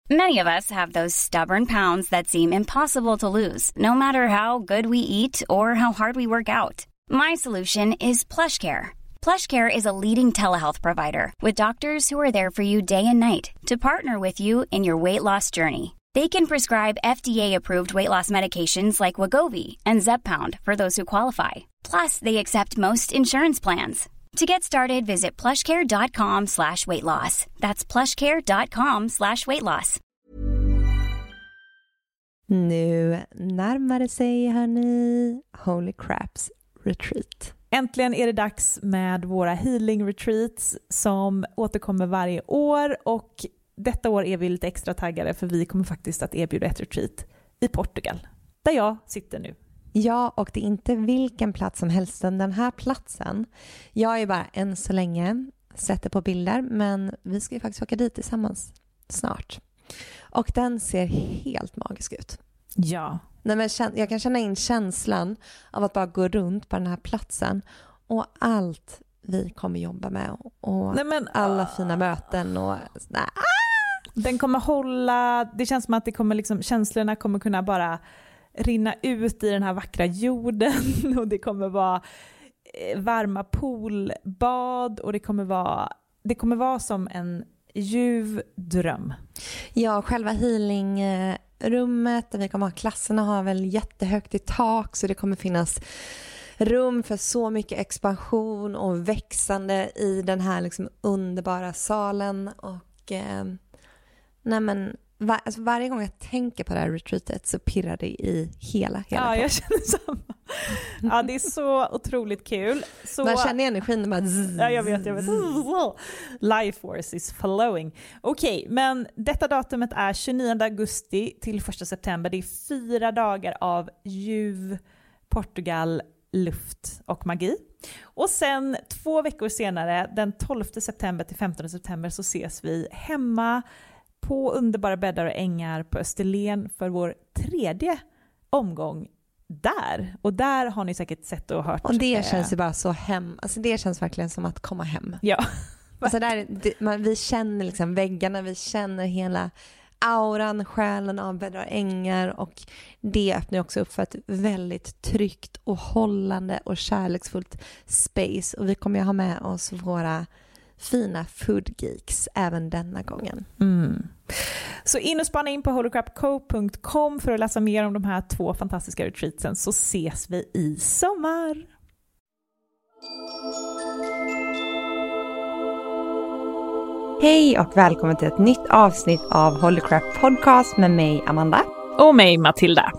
Many of us have those stubborn pounds that seem impossible to lose, no matter how good we eat or how hard we work out. My solution is PlushCare. PlushCare is a leading telehealth provider with doctors who are there for you day and night to partner with you in your weight loss journey. They can prescribe FDA-approved weight loss medications like Wegovy and Zepbound for those who qualify. Plus, they accept most insurance plans. To get started, visit plushcare.com/weightloss. That's plushcare.com/weightloss. Nu närmar det sig, hörni, Holy Craps Retreat. Äntligen är det dags med våra healing retreats som återkommer varje år, och detta år är vi lite extra taggade för vi kommer faktiskt att erbjuda ett retreat i Portugal, där jag sitter nu. Ja, och det är inte vilken plats som helst. Den här platsen, jag är bara än så länge sätter på bilder, men vi ska ju faktiskt åka dit tillsammans snart. Och den ser helt magisk ut. Ja. Nej, men jag kan känna in känslan av att bara gå runt på den här platsen och allt vi kommer jobba med och alla fina möten och Den kommer hålla, det känns som att det kommer liksom, känslorna kommer kunna bara rinna ut i den här vackra jorden, och det kommer vara varma poolbad, och det kommer vara som en ljuv dröm. Ja, själva healingrummet där vi kommer ha klasserna har väl jättehögt i tak, så det kommer finnas rum för så mycket expansion och växande i den här liksom underbara salen. Och varje gång jag tänker på det här retreatet så pirrar det i hela Ja, jag känner samma. Ja, det är så otroligt kul. Man känner energin bara ja, jag vet. Life force is flowing. Okej, men detta datumet är 29 augusti till 1 september. Det är 4 dagar av ljuv Portugal, luft och magi. Och sen 2 veckor senare, den 12 september till 15 september, så ses vi hemma på underbara bäddar och ängar på Österlen för vår 3:e omgång där. Och där har ni säkert sett och hört. Och det känns ju bara så hem. Alltså det känns verkligen som att komma hem. Ja. Alltså vi känner liksom väggarna, vi känner hela auran, själen av bäddar och ängar, och det öppnar också upp för ett väldigt tryggt och hållande och kärleksfullt space. Och vi kommer ju ha med oss våra fina foodgeeks även denna gången. Så in och spana in på holycrapco.com för att läsa mer om de här 2 fantastiska retreatsen, så ses vi i sommar. Hej och välkommen till ett nytt avsnitt av Holy Crap Podcast med mig Amanda. Och mig Matilda.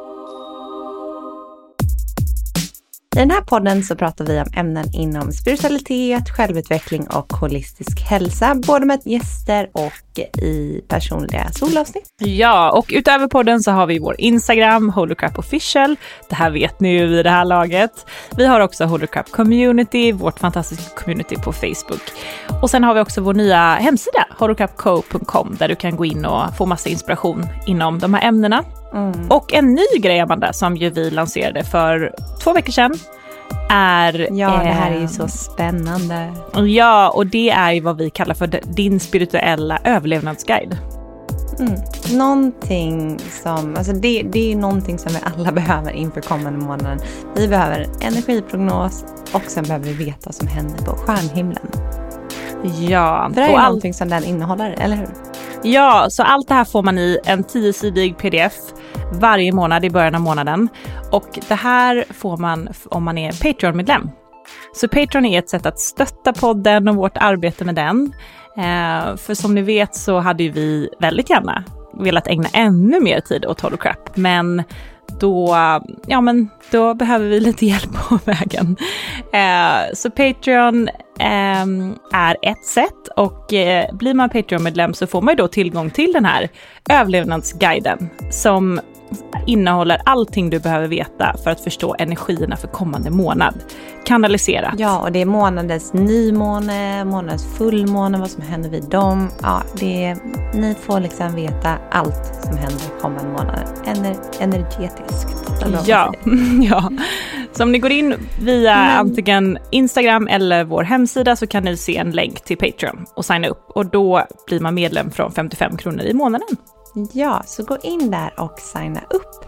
I den här podden så pratar vi om ämnen inom spiritualitet, självutveckling och holistisk hälsa, både med gäster och i personliga solavsnitt. Ja, och utöver podden så har vi vår Instagram, Holy Crap Official. Det här vet ni ju vid det här laget. Vi har också Holy Crap Community, vårt fantastiska community på Facebook. Och sen har vi också vår nya hemsida, holycrapco.com, där du kan gå in och få massa inspiration inom de här ämnena. Och en ny grej, Amanda, som ju vi lanserade för 2 veckor sedan är... Ja, det här är ju så spännande. Ja, och det är ju vad vi kallar för din spirituella överlevnadsguide. Någonting som... Alltså det är ju någonting som vi alla behöver inför kommande månaden. Vi behöver en energiprognos och sen behöver vi veta vad som händer på stjärnhimlen. Ja. För det är någonting som den innehåller, eller hur? Ja, så allt det här får man i en 10-sidig pdf varje månad i början av månaden. Och det här får man om man är Patreon-medlem. Så Patreon är ett sätt att stötta podden och vårt arbete med den. För som ni vet så hade ju vi väldigt gärna velat ägna ännu mer tid åt Holy Crap. Men då behöver vi lite hjälp på vägen. Så Patreon är ett sätt, och blir man Patreon-medlem så får man ju då tillgång till den här överlevnadsguiden som innehåller allting du behöver veta för att förstå energierna för kommande månad. Kanaliserat. Ja, och det är månadens nymåne, månadens fullmåne, vad som händer vid dem. Ja, ni får liksom veta allt som händer kommande månader. Energetiskt. Ja. Så om ni går in via antingen Instagram eller vår hemsida så kan ni se en länk till Patreon och signa upp. Och då blir man medlem från 55 kronor i månaden. Ja, så gå in där och signa upp.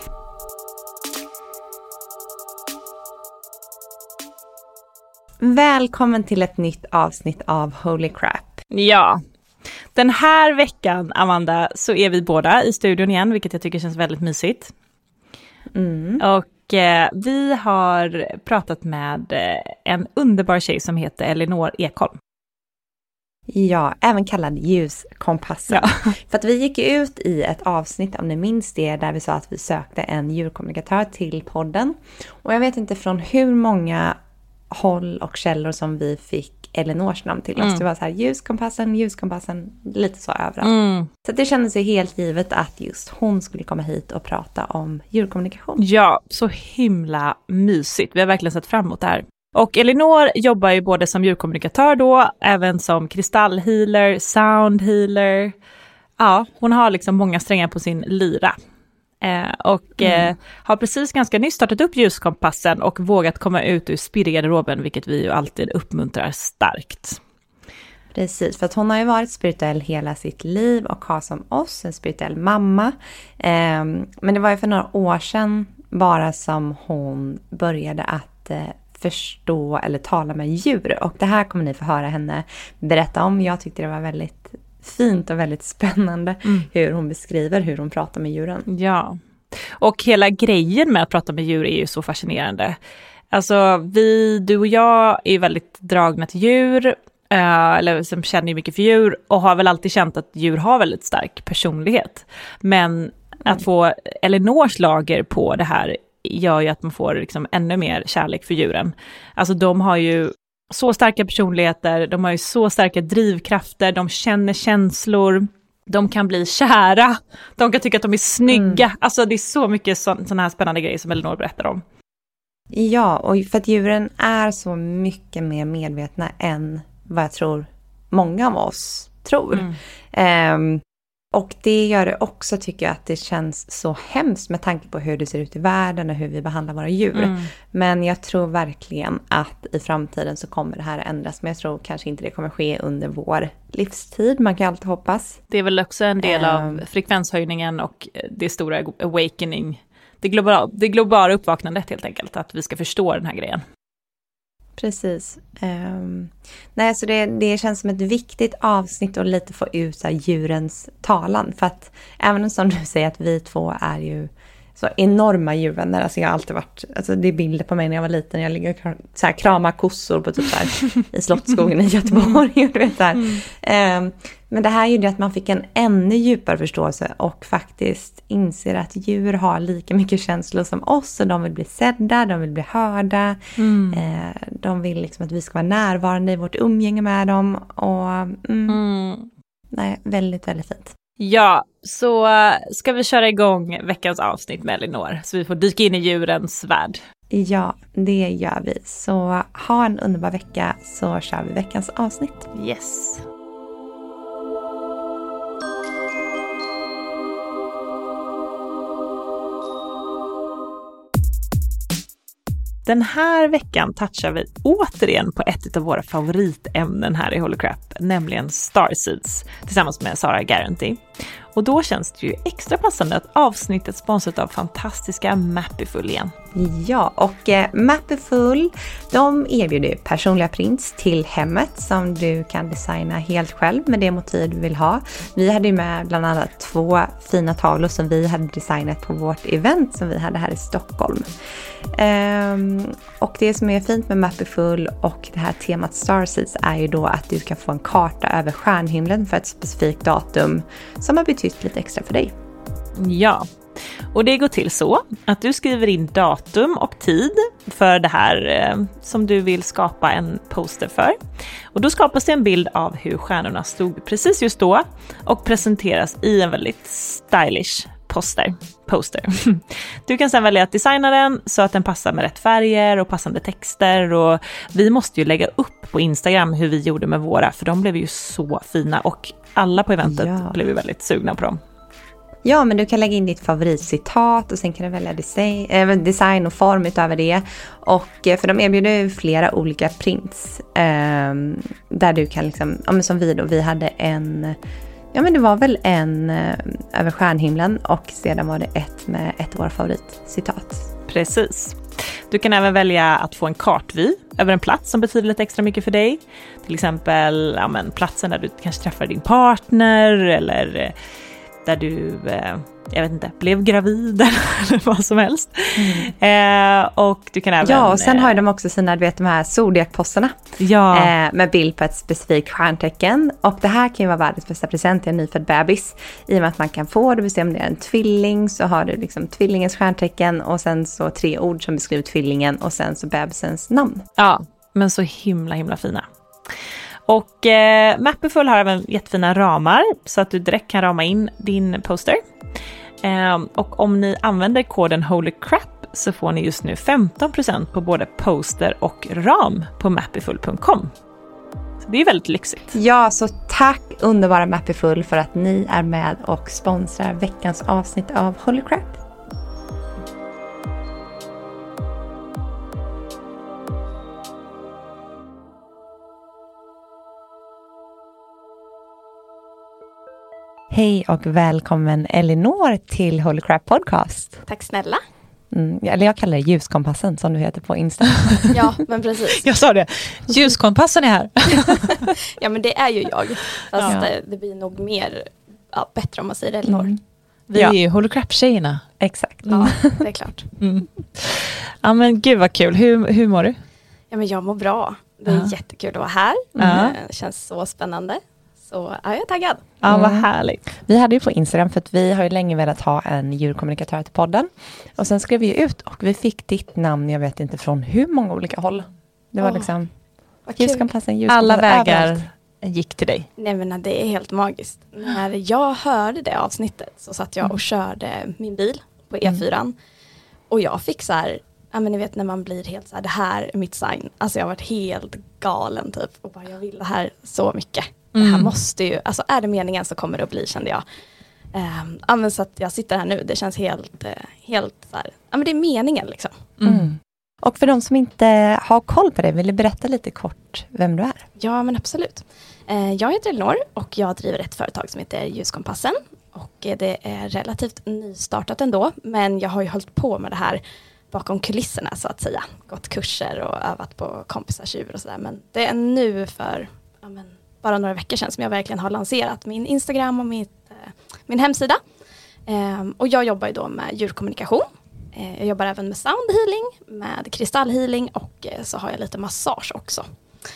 Välkommen till ett nytt avsnitt av Holy Crap. Ja, den här veckan, Amanda, så är vi båda i studion igen, vilket jag tycker känns väldigt mysigt. Och vi har pratat med en underbar tjej som heter Elinor Ekholm. Ja, även kallad ljuskompassen. Ja. För att vi gick ut i ett avsnitt, om ni minns det, där vi sa att vi sökte en djurkommunikatör till podden. Och jag vet inte från hur många håll och källor som vi fick Elinors namn till oss. Det var så här, ljuskompassen, lite så överallt. Så det kändes ju helt givet att just hon skulle komma hit och prata om djurkommunikation. Ja, så himla mysigt. Vi har verkligen sett fram emot det här. Och Elinor jobbar ju både som djurkommunikatör då, även som kristallhealer, soundhealer. Ja, hon har liksom många strängar på sin lyra. Har precis ganska nyss startat upp ljuskompassen och vågat komma ut ur spirrgarderoben, vilket vi ju alltid uppmuntrar starkt. Precis, för att hon har ju varit spirituell hela sitt liv och har som oss en spirituell mamma. Men det var ju för några år sedan bara som hon började att förstå eller tala med djur. Och det här kommer ni få höra henne berätta om. Jag tyckte det var väldigt fint och väldigt spännande hur hon beskriver hur hon pratar med djuren. Ja, och hela grejen med att prata med djur är ju så fascinerande. Alltså du och jag är väldigt dragna till djur, eller som känner ju mycket för djur och har väl alltid känt att djur har väldigt stark personlighet. Men att få Elinors lager på det här gör ju att man får liksom ännu mer kärlek för djuren. Alltså de har ju så starka personligheter, de har ju så starka drivkrafter, de känner känslor, de kan bli kära, de kan tycka att de är snygga. Alltså det är så mycket sådana här spännande grejer som Elinor berättar om. Ja, och för att djuren är så mycket mer medvetna än vad jag tror många av oss tror. Och det gör det också, tycker jag, att det känns så hemskt med tanke på hur det ser ut i världen och hur vi behandlar våra djur. Men jag tror verkligen att i framtiden så kommer det här att ändras. Men jag tror kanske inte det kommer ske under vår livstid. Man kan alltid hoppas. Det är väl också en del av frekvenshöjningen och det stora awakening. Det globala uppvaknandet helt enkelt. Att vi ska förstå den här grejen. Precis. Nej, så det känns som ett viktigt avsnitt att lite få ut så här, djurens talan. För att även som du säger att vi två är ju så enorma djurvänner. Alltså jag har alltid varit, alltså det är bilder på mig när jag var liten. Jag ligger och så här, kramar kossor på typ så här, i Slottsskogen i Göteborg. Du vet, så här. Men det här gjorde att man fick en ännu djupare förståelse och faktiskt inser att djur har lika mycket känslor som oss och de vill bli sedda, de vill bli hörda. De vill liksom att vi ska vara närvarande i vårt umgänge med dem och nej, väldigt, väldigt fint. Ja, så ska vi köra igång veckans avsnitt med Elinor så vi får dyka in i djurens värld. Ja, det gör vi. Så ha en underbar vecka så kör vi veckans avsnitt. Yes. Den här veckan touchar vi återigen på ett av våra favoritämnen här i Holy Crap, nämligen Starseeds, tillsammans med Sarah Guarantee. Och då känns det ju extra passande att avsnittet sponsrat av fantastiska Mapiful igen. Ja, och Mapiful, de erbjuder personliga prints till hemmet som du kan designa helt själv med det motiv du vill ha. Vi hade ju med bland annat 2 fina tavlor som vi hade designat på vårt event som vi hade här i Stockholm. Och det som är fint med Mapiful och det här temat Starseeds är ju då att du kan få en karta över stjärnhimlen för ett specifikt datum som har betytt lite extra för dig. Ja, och det går till så att du skriver in datum och tid för det här som du vill skapa en poster för. Och då skapas det en bild av hur stjärnorna stod precis just då och presenteras i en väldigt stylish poster. Du kan sedan välja att designa den så att den passar med rätt färger och passande texter, och vi måste ju lägga upp på Instagram hur vi gjorde med våra, för de blev ju så fina och alla på eventet blev ju väldigt sugna på dem. Ja, men du kan lägga in ditt favoritcitat och sen kan du välja design och form utöver det. Och för de erbjuder flera olika prints där du kan liksom, ja men som vi hade en, ja men det var väl en över stjärnhimlen och sedan var det ett med ett av våra favoritcitat. Precis. Du kan även välja att få en kartvy över en plats som betyder lite extra mycket för dig. Till exempel platsen där du kanske träffar din partner eller där du, jag vet inte, blev gravid eller vad som helst. Och du kan även... Ja, och sen har de också sina, du vet, de här zodiacposterna. Ja. Med bild på ett specifikt stjärntecken. Och det här kan ju vara världens bästa present till en nyfödd bebis. I och med att man kan få, det vill säga om det är en tvilling så har du liksom tvillingens stjärntecken och sen så 3 ord som beskriver tvillingen och sen så bebisens namn. Ja, men så himla fina. Och Mapiful har även jättefina ramar så att du direkt kan rama in din poster. Och om ni använder koden HOLYCRAP så får ni just nu 15% på både poster och ram på mapiful.com. Så det är väldigt lyxigt. Ja, så tack underbara Mapiful för att ni är med och sponsrar veckans avsnitt av HOLYCRAP. Hej och välkommen Elinor till HOLYCRAP podcast. Tack snälla. Eller jag kallar det ljuskompassen som du heter på Insta. Ja, men precis. Jag sa det. Ljuskompassen är här. Ja, men det är ju jag. Fast det blir nog mer bättre om man säger Elinor. Vi är ju HOLYCRAP-tjejerna. Exakt. Ja, det är klart. Ja, men gud vad kul. Hur mår du? Ja, men jag mår bra. Det är jättekul att vara här. Det känns så spännande. Så jag är taggad. Ja, vad härligt. Vi hade ju på Instagram för att vi har ju länge velat ha en djurkommunikatör till podden. Och sen skrev vi ut och vi fick ditt namn, jag vet inte från hur många olika håll. Det var liksom ljuskompassen. Alla vägar gick till dig. Nej, men det är helt magiskt. När jag hörde det avsnittet så satt jag och körde min bil på E4. Och jag fick så här, ja men ni vet när man blir helt så här, det här är mitt sign. Alltså jag har varit helt galen typ. Och bara jag vill det här så mycket. Det här måste ju, alltså är det meningen så kommer det att bli, kände jag. Men så att jag sitter här nu, det känns helt så här, ja men det är meningen liksom. Och för de som inte har koll på det, vill du berätta lite kort vem du är? Ja, men absolut. Jag heter Elinor och jag driver ett företag som heter Ljuskompassen. Och det är relativt nystartat ändå, men jag har ju hållit på med det här bakom kulisserna så att säga. Gått kurser och övat på kompisars djur och sådär. Men det är nu för bara några veckor sedan som jag verkligen har lanserat min Instagram och min hemsida. Och jag jobbar ju då med djurkommunikation. Jag jobbar även med soundhealing, med kristallhealing och så har jag lite massage också.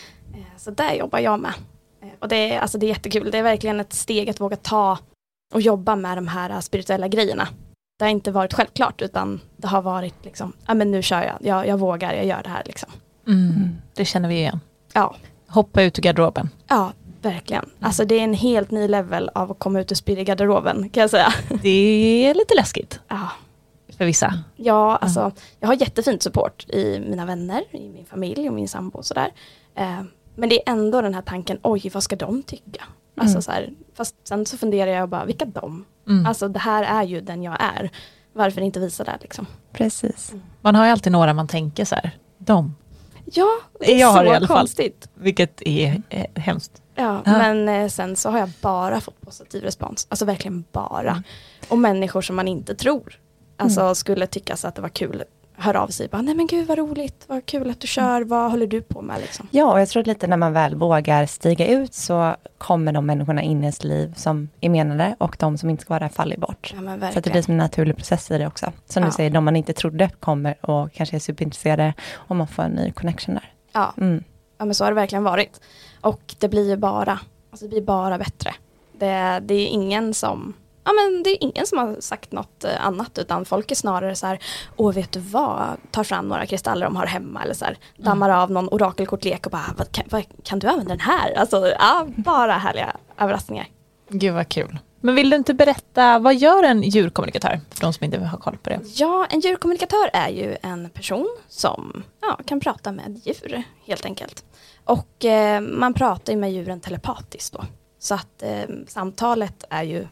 Så där jobbar jag med. Och det är jättekul. Det är verkligen ett steg att våga ta och jobba med de här spirituella grejerna. Det har inte varit självklart utan det har varit liksom, men nu kör jag vågar, jag gör det här liksom. Det känner vi igen. Ja. Hoppa ut ur garderoben. Ja, verkligen. Alltså det är en helt ny level av att komma ut ur spiritugarderoben kan jag säga. Det är lite läskigt. Ja. För vissa. Ja, alltså jag har jättefint support i mina vänner, i min familj och min sambo och sådär. Men det är ändå den här tanken, oj vad ska de tycka? Alltså så här, fast sen så funderar jag bara, vilka de? Alltså det här är ju den jag är. Varför inte visa det liksom? Precis. Man har ju alltid några man tänker så här, de. Ja, det är jag så har i alla konstigt. Fall, vilket är hemskt. Ja, men sen så har jag bara fått positiv respons. Alltså verkligen bara. Och människor som man inte tror. Alltså skulle tycka så att det var kul. Hör av sig bara, nej men gud vad roligt. Vad kul att du kör. Vad håller du på med liksom? Ja, och jag tror lite när man väl vågar stiga ut så kommer de människorna in i ens liv som är menade och de som inte ska vara där faller bort. Ja, men verkligen. Så att det blir som en naturlig process i det också. Som du säger, de man inte trodde kommer och kanske är superintresserade och man får en ny connection där. Ja. Ja, men så har det verkligen varit. Och det blir ju bara, alltså det blir bara bättre. Det är ingen som, det är ingen som har sagt något annat utan folk är snarare så här, vet du vad, tar fram några kristaller de har hemma eller så här, dammar av någon orakelkortlek och bara, vad kan du använda den här? Alltså, bara härliga överraskningar. Gud vad kul. Men vill du inte berätta, vad gör en djurkommunikatör för de som inte har koll på det? Ja, en djurkommunikatör är ju en person som kan prata med djur helt enkelt. Och man pratar ju med djuren telepatiskt då. Så att samtalet är ju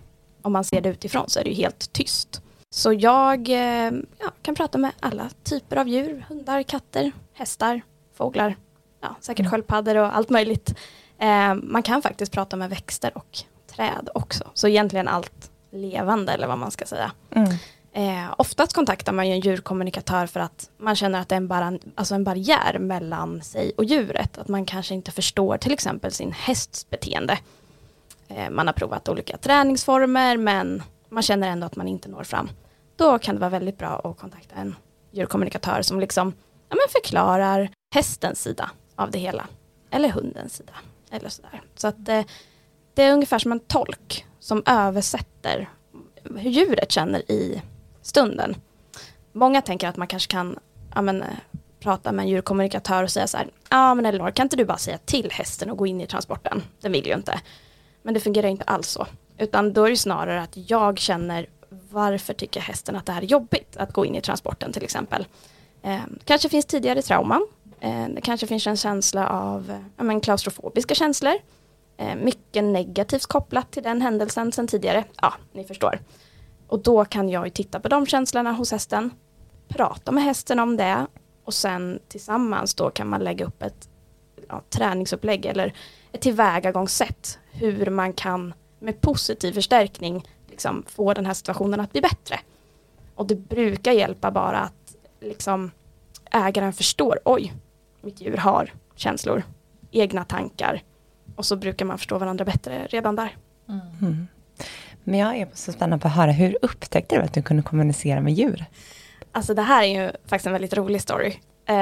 om man ser det utifrån så är det ju helt tyst. Så jag kan prata med alla typer av djur. Hundar, katter, hästar, fåglar. Ja, säkert sköldpaddor och allt möjligt. Man kan faktiskt prata med växter och träd också. Så egentligen allt levande eller vad man ska säga. Oftast kontaktar man ju en djurkommunikatör för att man känner att det är en barriär mellan sig och djuret. Att man kanske inte förstår till exempel sin hästs beteende. Man har provat olika träningsformer men man känner ändå att man inte når fram. Då kan det vara väldigt bra att kontakta en djurkommunikatör som liksom förklarar hästens sida av det hela. Eller hundens sida. Eller sådär. Så att det är ungefär som en tolk som översätter hur djuret känner i stunden. Många tänker att man kanske kan prata med en djurkommunikatör och säga så här, men Elinor, kan inte du bara säga till hästen och gå in i transporten? Den vill ju inte. Men det fungerar inte alls så. Utan då är det snarare att jag känner varför tycker hästen att det här är jobbigt att gå in i transporten till exempel. Kanske finns tidigare trauman. Det kanske finns en känsla av klaustrofobiska känslor. Mycket negativt kopplat till den händelsen sedan tidigare. Ja, ni förstår. Och då kan jag ju titta på de känslorna hos hästen. Prata med hästen om det. Och sen tillsammans då kan man lägga upp ett träningsupplägg eller ett tillvägagångssätt. Hur man kan med positiv förstärkning liksom få den här situationen att bli bättre. Och det brukar hjälpa bara att liksom ägaren förstår, oj, mitt djur har känslor, egna tankar. Och så brukar man förstå varandra bättre redan där. Mm. Men jag är så spännande på att höra, hur upptäckte du att du kunde kommunicera med djur? Alltså det här är ju faktiskt en väldigt rolig story.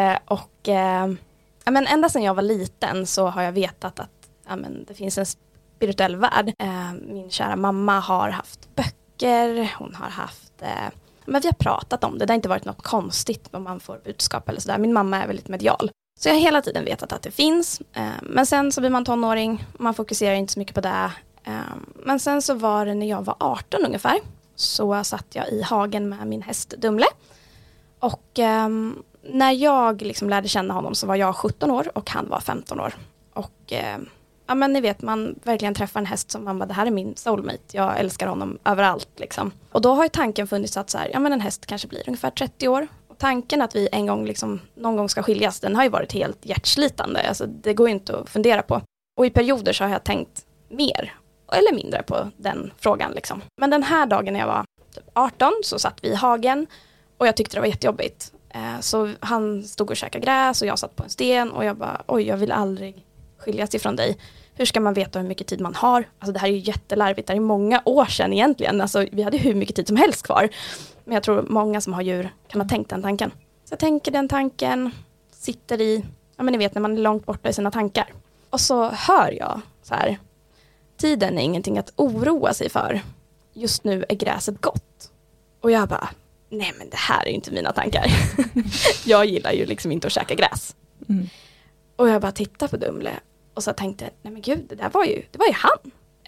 Ända sedan jag var liten så har jag vetat att det finns en spirituell värld. Min kära mamma har haft böcker, hon har haft... vi har pratat om det, det har inte varit något konstigt om man får budskap eller sådär. Min mamma är väldigt medial. Så jag har hela tiden vetat att det finns. Men sen så blir man tonåring, man fokuserar inte så mycket på det. Men sen så var det när jag var 18 ungefär. Så satt jag i hagen med min häst Dumle. Och när jag liksom lärde känna honom så var jag 17 år och han var 15 år. Och ni vet, man verkligen träffar en häst som man bara, det här är min soulmate. Jag älskar honom överallt liksom. Och då har ju tanken funnits att så här, en häst kanske blir ungefär 30 år. Och tanken att vi någon gång ska skiljas, den har ju varit helt hjärtslitande. Alltså det går ju inte att fundera på. Och i perioder så har jag tänkt mer eller mindre på den frågan liksom. Men den här dagen när jag var typ 18 så satt vi i hagen och jag tyckte det var jättejobbigt. Så han stod och käkade gräs och jag satt på en sten och jag bara, oj, jag vill aldrig skiljas ifrån dig. Hur ska man veta hur mycket tid man har? Alltså det här är ju jättelarvigt, det är många år sedan egentligen. Alltså vi hade hur mycket tid som helst kvar. Men jag tror många som har djur kan ha tänkt den tanken. Så jag tänker den tanken, sitter i, ni vet när man är långt borta i sina tankar. Och så hör jag så här, tiden är ingenting att oroa sig för. Just nu är gräset gott. Och jag bara, nej men det här är ju inte mina tankar. Jag gillar ju liksom inte att käka gräs. Mm. Och jag bara tittade på Dumle och så tänkte, nej men gud, det var ju han.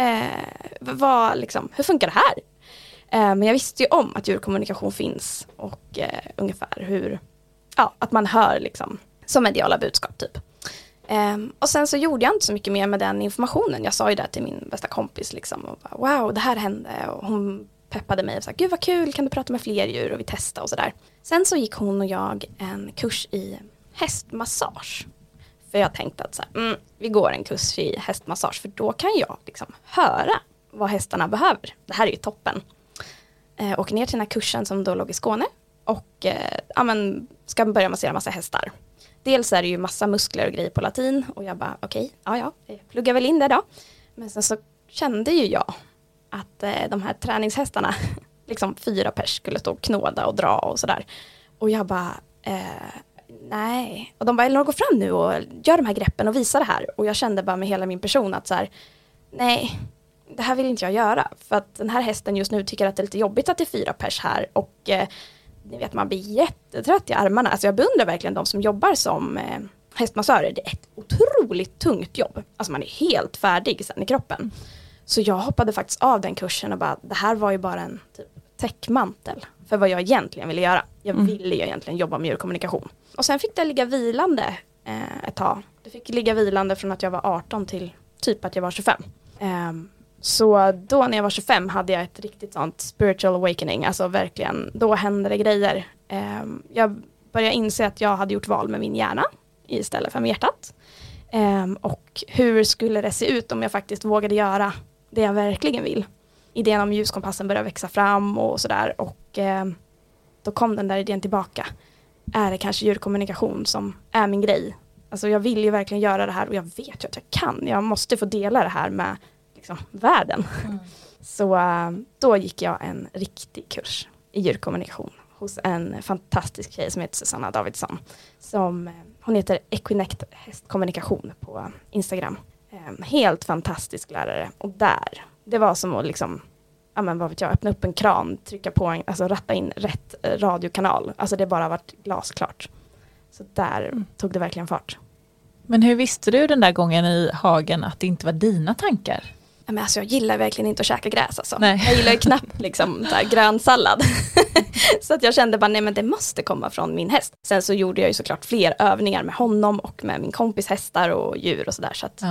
Hur funkar det här? Men jag visste ju om att djurkommunikation finns och ungefär hur, att man hör liksom som mediala budskap typ. Och sen så gjorde jag inte så mycket mer med den informationen. Jag sa ju det till min bästa kompis liksom och bara, wow, det här hände, och hon peppade mig och sa, gud vad kul, kan du prata med fler djur, och vi testade och sådär. Sen så gick hon och jag en kurs i hästmassage. För jag tänkte att vi går en kurs i hästmassage, för då kan jag liksom höra vad hästarna behöver. Det här är ju toppen. Åker ner till den här kursen som då låg i Skåne och ska börja massera massa hästar. Dels är det ju massa muskler och grejer på latin och jag bara okej, jag pluggar väl in det då. Men sen så kände ju jag att de här träningshästarna, liksom 4 pers skulle stå och knåda och dra och sådär. Och jag bara, nej. Och de bara, Elinor, gå fram nu och gör de här greppen och visa det här. Och jag kände bara med hela min person att så här, nej, det här vill inte jag göra. För att den här hästen just nu tycker att det är lite jobbigt att det är 4 pers här. Och ni vet, man blir jättetrött i armarna. Alltså jag beundrar verkligen de som jobbar som hästmassörer. Det är ett otroligt tungt jobb. Alltså man är helt färdig sen i kroppen. Så jag hoppade faktiskt av den kursen och bara, det här var ju bara en typ täckmantel för vad jag egentligen ville göra. Jag ville ju egentligen jobba med djurkommunikation. Och sen fick det ligga vilande ett tag. Det fick ligga vilande från att jag var 18 till typ att jag var 25. Så då när jag var 25 hade jag ett riktigt sånt spiritual awakening. Alltså verkligen, då hände det grejer. Jag började inse att jag hade gjort val med min hjärna istället för med hjärtat. Och hur skulle det se ut om jag faktiskt vågade göra det jag verkligen vill. Idén om ljuskompassen började växa fram och sådär. Och då kom den där idén tillbaka. Är det kanske djurkommunikation som är min grej? Alltså jag vill ju verkligen göra det här och jag vet ju att jag kan. Jag måste få dela det här med liksom, världen. Så då gick jag en riktig kurs i djurkommunikation hos en fantastisk tjej som heter Susanna Davidsson. Hon heter Equinect hästkommunikation på Instagram. Helt fantastisk lärare. Och det var som att liksom, vad vet jag, öppna upp en kran, trycka på ratta in rätt radiokanal. Alltså det bara varit glasklart. Så där tog det verkligen fart. Men hur visste du den där gången i hagen att det inte var dina tankar? Men alltså jag gillar verkligen inte att käka gräs. Alltså. Nej. Jag gillar ju knappt liksom, grön sallad. Så att jag kände bara, nej men det måste komma från min häst. Sen så gjorde jag ju såklart fler övningar med honom och med min kompis hästar och djur och sådär. Så att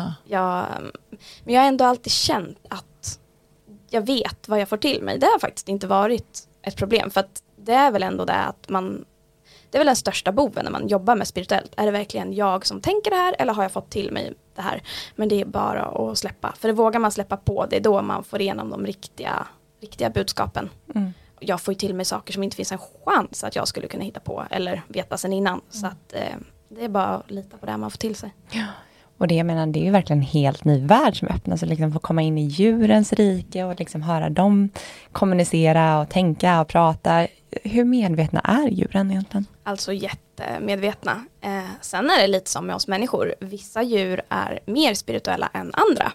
men jag har ändå alltid känt att jag vet vad jag får till mig. Det har faktiskt inte varit ett problem. För att det är väl ändå det att det är väl den största boven när man jobbar med spirituellt. Är det verkligen jag som tänker det här eller har jag fått till mig det här? Men det är bara att släppa. För det vågar man släppa på. Det är då man får igenom de riktiga budskapen. Jag får ju till mig saker som inte finns en chans att jag skulle kunna hitta på eller veta sen innan. Så att det är bara att lita på det man får till sig. Ja. Och det jag menar, det är ju verkligen en helt ny värld som öppnas. Så liksom få komma in i djurens rike och liksom höra dem kommunicera och tänka och prata. Hur medvetna är djuren egentligen? Alltså jättemedvetna. Sen är det lite som med oss människor. Vissa djur är mer spirituella än andra.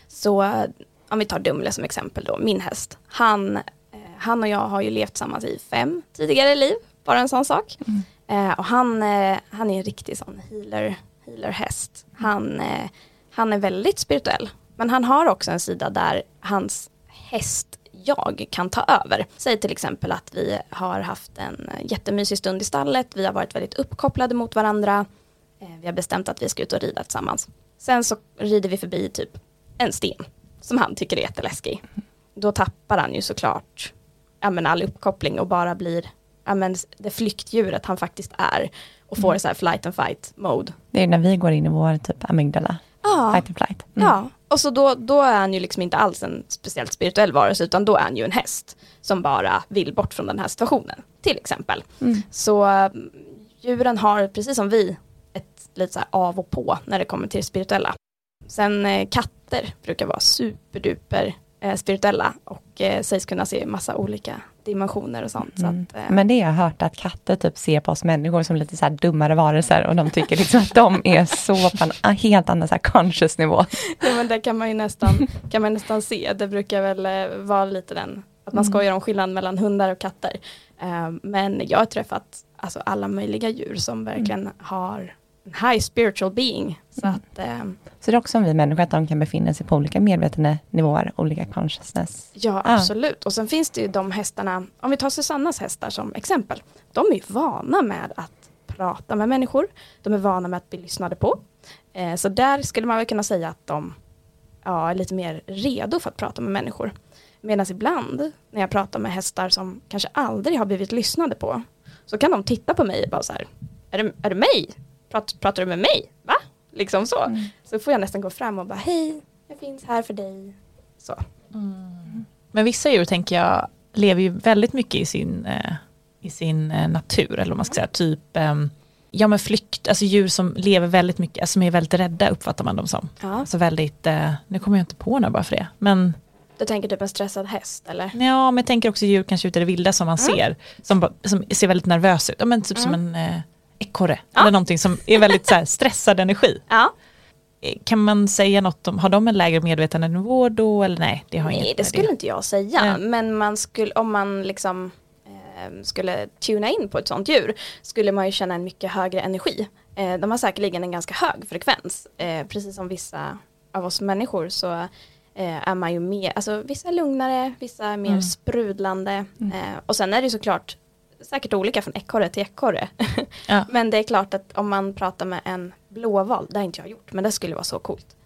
Så om vi tar Dumle som exempel då, min häst. Han och jag har ju levt tillsammans i 5 tidigare liv. Bara en sån sak. Och han är en riktig sån healer-häst. Han är väldigt spirituell. Men han har också en sida där hans häst jag kan ta över. Säg till exempel att vi har haft en jättemysig stund i stallet. Vi har varit väldigt uppkopplade mot varandra. Vi har bestämt att vi ska ut och rida tillsammans. Sen så rider vi förbi typ en sten som han tycker är jätteläskig. Då tappar han ju såklart all uppkoppling och bara blir det flyktdjuret han faktiskt är. Och får så här flight and fight mode. Det är när vi går in i vår typ amygdala. Fight and flight. Ja, och så då är han ju liksom inte alls en speciellt spirituell varelse utan då är han ju en häst som bara vill bort från den här situationen, till exempel. Så djuren har, precis som vi, ett lite så här av och på när det kommer till det spirituella. Sen katter brukar vara superduper spirituella och sägs kunna se massa olika dimensioner och sånt. Så att, men det har jag hört att katter typ ser på oss människor som lite så här dummare varelser och de tycker liksom att de är så på en helt annan så här conscious nivå. Ja, men det kan man ju nästan se. Det brukar väl vara lite den att man skojar om skillnaden mellan hundar och katter. Men jag har träffat alla möjliga djur som verkligen har en high spiritual being. Så så det är också som vi människor att de kan befinna sig på olika medvetna nivåer, olika consciousness. Ja, absolut. Och sen finns det ju de hästarna, om vi tar Susannas hästar som exempel. De är ju vana med att prata med människor. De är vana med att bli lyssnade på. Så där skulle man väl kunna säga att de är lite mer redo för att prata med människor. Medan ibland när jag pratar med hästar som kanske aldrig har blivit lyssnade på så kan de titta på mig och bara så här, är det mig? Pratar du med mig? Va? Liksom så. Så får jag nästan gå fram och bara, hej, jag finns här för dig. Så. Men vissa djur, tänker jag, lever ju väldigt mycket i sin natur. Eller vad man ska säga. Typ men flykt. Alltså djur som lever väldigt mycket. Som är väldigt rädda, uppfattar man dem som. Ja. Alltså väldigt, nu kommer jag inte på några bara för det. Men du tänker typ en stressad häst, eller? Ja, men jag tänker också djur kanske ute i det vilda som man ser. Som ser väldigt nervös ut. Ja, men typ som en ekorre. Eller någonting som är väldigt så här, stressad energi. Ja. Kan man säga något om, har de en lägre medvetandenivå då? Eller nej, det har inget. Nej, det skulle inte jag säga. Men om man liksom skulle tuna in på ett sånt djur skulle man ju känna en mycket högre energi. De har säkerligen en ganska hög frekvens. Precis som vissa av oss människor så är man ju mer, alltså vissa är lugnare, vissa är mer sprudlande. Och sen är det ju såklart säkert olika från ekorre till ekorre. Ja. Men det är klart att om man pratar med en blåval, det har inte jag gjort, men det skulle vara så coolt.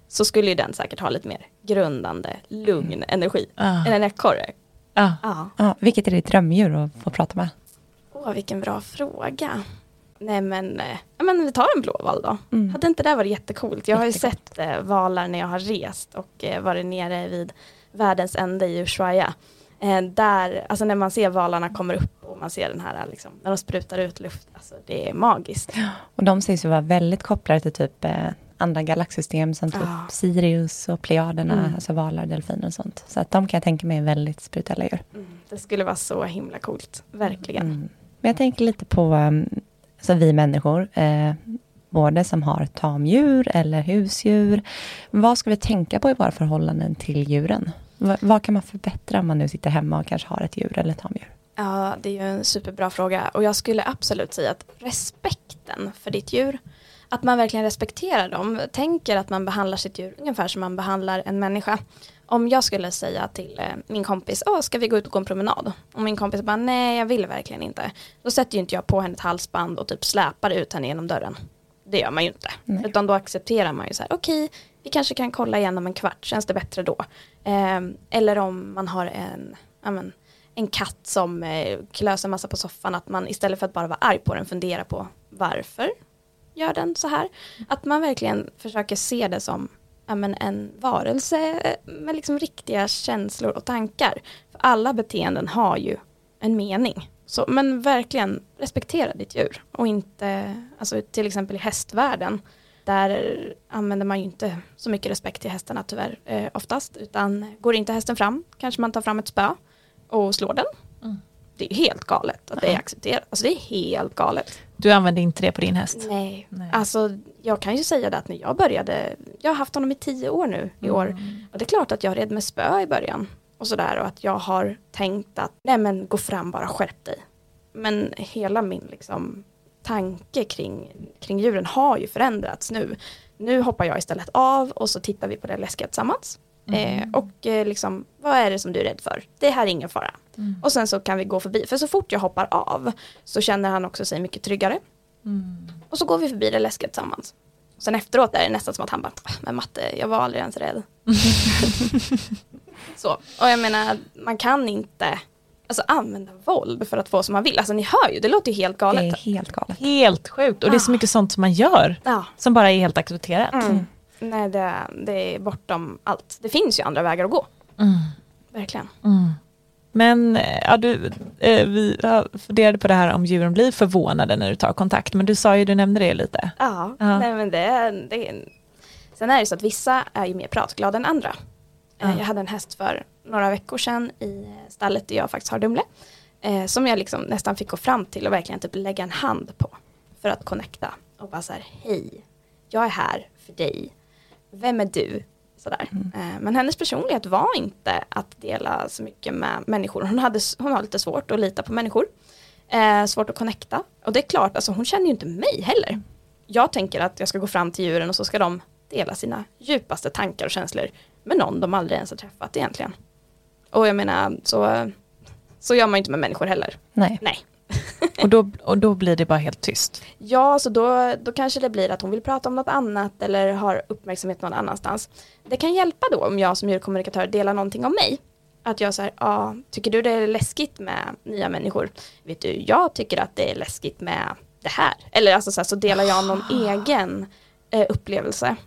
så skulle ju den säkert ha lite mer grundande, lugn energi än en ekorre. Ja, vilket är ditt drömdjur att få prata med? Vilken bra fråga. Nej men vi tar en blåval då. Hade inte det varit jättecoolt? Jag har ju sett valar när jag har rest och varit nere vid världens ände i Ushuaia. Där, alltså när man ser valarna kommer upp och man ser den här liksom, när de sprutar ut luft, alltså det är magiskt. Och de sägs ju vara väldigt kopplade till typ andra galaxsystem som typ Sirius och Plejaderna, alltså valar, delfiner och sånt. Så att de kan jag tänka mig är väldigt spirituella djur. Det skulle vara så himla coolt, verkligen. Men jag tänker lite på alltså vi människor, både som har tamdjur eller husdjur. Vad ska vi tänka på i våra förhållanden till djuren? Vad kan man förbättra om man nu sitter hemma och kanske har ett djur eller tamdjur? Ja, det är ju en superbra fråga. Och jag skulle absolut säga att respekten för ditt djur, att man verkligen respekterar dem, tänker att man behandlar sitt djur ungefär som man behandlar en människa. Om jag skulle säga till min kompis, ska vi gå ut och gå en promenad? Och min kompis bara, nej jag vill verkligen inte. Då sätter ju inte jag på henne ett halsband och typ släpar ut henne genom dörren. Det gör man ju inte. Nej. Utan då accepterar man ju så här, okej, vi kanske kan kolla igen om en kvart, känns det bättre då? Eller om man har en katt som klöser massa på soffan, att man istället för att bara vara arg på den funderar på varför gör den så här. Att man verkligen försöker se det som en varelse med liksom riktiga känslor och tankar. För alla beteenden har ju en mening. Så, men verkligen respektera ditt djur. Och inte, alltså till exempel i hästvärlden, där använder man ju inte så mycket respekt till hästarna tyvärr oftast. Utan går inte hästen fram, kanske man tar fram ett spö och slår den. Det är helt galet att det är accepterat. Alltså det är helt galet. Du använder inte det på din häst? Nej. Alltså jag kan ju säga det att när jag började, jag har haft honom i 10 år nu i år. Och det är klart att jag red med spö i början. Och sådär, och att jag har tänkt att nej men gå fram, bara skärp dig. Men hela min liksom tanke kring djuren har ju förändrats nu. Nu hoppar jag istället av och så tittar vi på det läskiga tillsammans. Liksom, vad är det som du är rädd för? Det här är ingen fara. Och sen så kan vi gå förbi. För så fort jag hoppar av så känner han också sig mycket tryggare. Och så går vi förbi det läskiga tillsammans. Sen efteråt är det nästan som att han bara, men Matte, jag var aldrig ens rädd. Så, och jag menar, man kan inte använda våld för att få som man vill. Alltså ni hör ju, det låter ju helt galet. Det är helt galet. Helt sjukt. Och det är så mycket sånt som man gör. Som bara är helt accepterat. Nej, det är bortom allt. Det finns ju andra vägar att gå. Verkligen. Men vi funderade på det här om djuren blir förvånade när du tar kontakt. Men du nämnde det lite. Ja. Nej, men sen är det så att vissa är ju mer pratglada än andra. Jag hade en häst för några veckor sedan i stallet där jag faktiskt har Dumle. Som jag liksom nästan fick gå fram till och verkligen typ lägga en hand på. För att connecta. Och bara så här, hej, jag är här för dig. Vem är du? Sådär. Men hennes personlighet var inte att dela så mycket med människor. Hon har lite svårt att lita på människor. Svårt att connecta. Och det är klart, alltså, hon känner ju inte mig heller. Jag tänker att jag ska gå fram till djuren och så ska de dela sina djupaste tankar och känslor med någon de aldrig ens har träffat egentligen. Och jag menar, så gör man ju inte med människor heller. Nej. Och då blir det bara helt tyst. Ja, så då kanske det blir att hon vill prata om något annat eller har uppmärksamhet någon annanstans. Det kan hjälpa då om jag som djurkommunikatör delar någonting om mig. Att jag säger, tycker du det är läskigt med nya människor? Vet du, jag tycker att det är läskigt med det här. Eller alltså så delar jag någon egen upplevelse.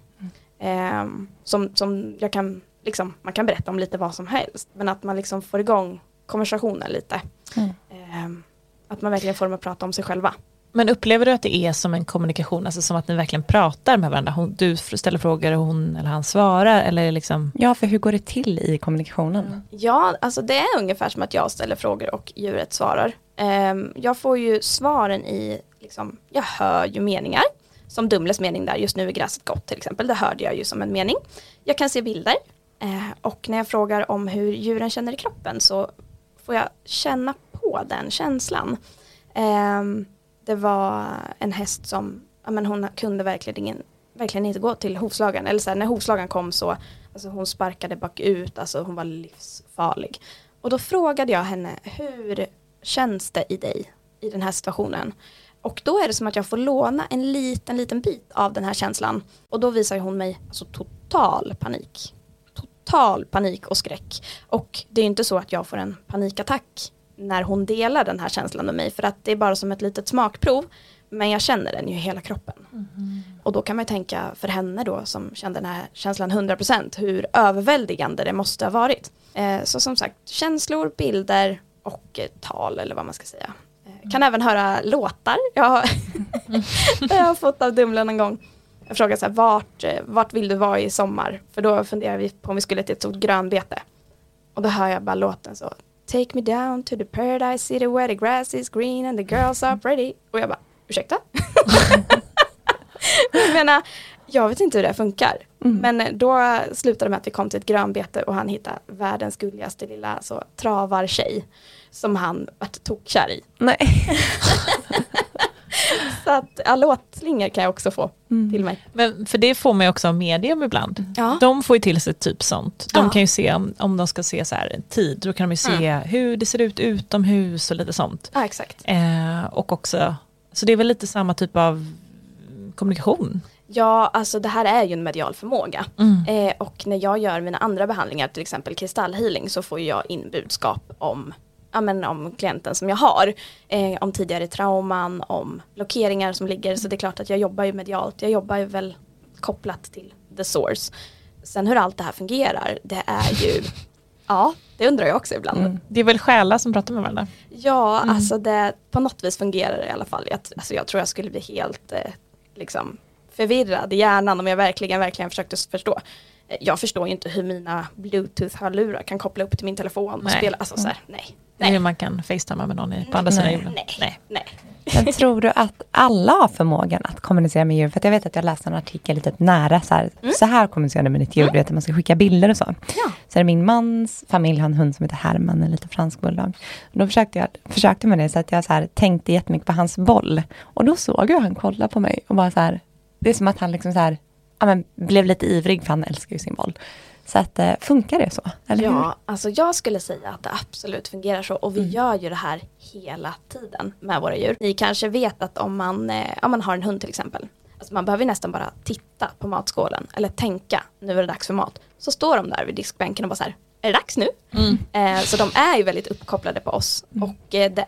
Som jag kan, liksom, man kan berätta om lite vad som helst. Men att man liksom får igång konversationen lite. Att man verkligen får dem att prata om sig själva. Men upplever du att det är som en kommunikation, alltså som att ni verkligen pratar med varandra? Du ställer frågor och hon eller han svarar? Eller liksom... Ja, för hur går det till i kommunikationen? Ja, alltså det är ungefär som att jag ställer frågor och djuret svarar. Jag får ju svaren i, liksom, jag hör ju meningar. Som Dumles mening där, just nu är gräset gott till exempel. Det hörde jag ju som en mening. Jag kan se bilder. Och när jag frågar om hur djuren känner i kroppen så får jag känna på den känslan. Det var en häst som, hon kunde verkligen inte gå till hovslagaren. Eller så här, när hovslagaren kom så, alltså hon sparkade bakut, alltså hon var livsfarlig. Och då frågade jag henne, hur känns det i dig i den här situationen? Och då är det som att jag får låna en liten bit av den här känslan. Och då visar hon mig alltså total panik och skräck. Och det är inte så att jag får en panikattack när hon delar den här känslan med mig, för att det är bara som ett litet smakprov, men jag känner den ju i hela kroppen. Och då kan man tänka för henne då som kände den här känslan 100%, hur överväldigande det måste ha varit. Så som sagt, känslor, bilder och tal, eller vad man ska säga. Kan även höra låtar. Jag har fått av Dumlen en gång. Jag frågade så här, vart vill du vara i sommar? För då funderade vi på om vi skulle till ett stort grönbete. Och då hör jag bara låten så. Take me down to the paradise city where the grass is green and the girls are pretty. Och jag bara, ursäkta? Jag menar, jag vet inte hur det funkar. Men då slutade det med att vi kom till ett grönbete och han hittade världens gulligaste lilla så, travartjej som han vart tokkär i. Nej. Så att låtslingor kan jag också få till mig. Men för det får man ju också av medium ibland. Ja. De får ju till sig typ sånt. De kan ju se, om de ska se så här en tid, då kan de ju se hur det ser ut utomhus och lite sånt. Ja, exakt. Och också, så det är väl lite samma typ av kommunikation. Ja, alltså det här är ju en medial förmåga. Och när jag gör mina andra behandlingar, till exempel kristallhealing, så får jag in budskap om klienten som jag har. Om tidigare trauman, om blockeringar som ligger. Så det är klart att jag jobbar ju medialt. Jag jobbar ju väl kopplat till the source. Sen hur allt det här fungerar, det är ju... Ja, det undrar jag också ibland. Det är väl själar som pratar med varandra? Ja, alltså det på något vis fungerar det i alla fall. Jag tror jag skulle bli helt liksom förvirrad i hjärnan om jag verkligen försökte förstå. Jag förstår ju inte hur mina Bluetooth-hörlurar kan koppla upp till min telefon och spela. Alltså så här, nej. Hur man kan facetima med någon på andra sidan jorden. Nej. Men tror du att alla har förmågan att kommunicera med djur? För att jag vet att jag läste en artikel lite nära så här kommunicerar du med ditt djur, att man ska skicka bilder och så. Ja. Så är det min mans familj har en hund som heter Herman, en liten fransk bulldog. Då försökte med det så att jag så här, tänkte jättemycket på hans boll. Och då såg jag han kolla på mig och bara så här, det är som att han liksom så här, blev lite ivrig, för han älskar ju sin boll. Så att funkar det så? Eller hur? Ja, alltså jag skulle säga att det absolut fungerar så. Och vi gör ju det här hela tiden med våra djur. Ni kanske vet att om man har en hund till exempel. Alltså man behöver nästan bara titta på matskålen. Eller tänka, nu är det dags för mat. Så står de där vid diskbänken och bara så här, är det dags nu? Så de är ju väldigt uppkopplade på oss. Och det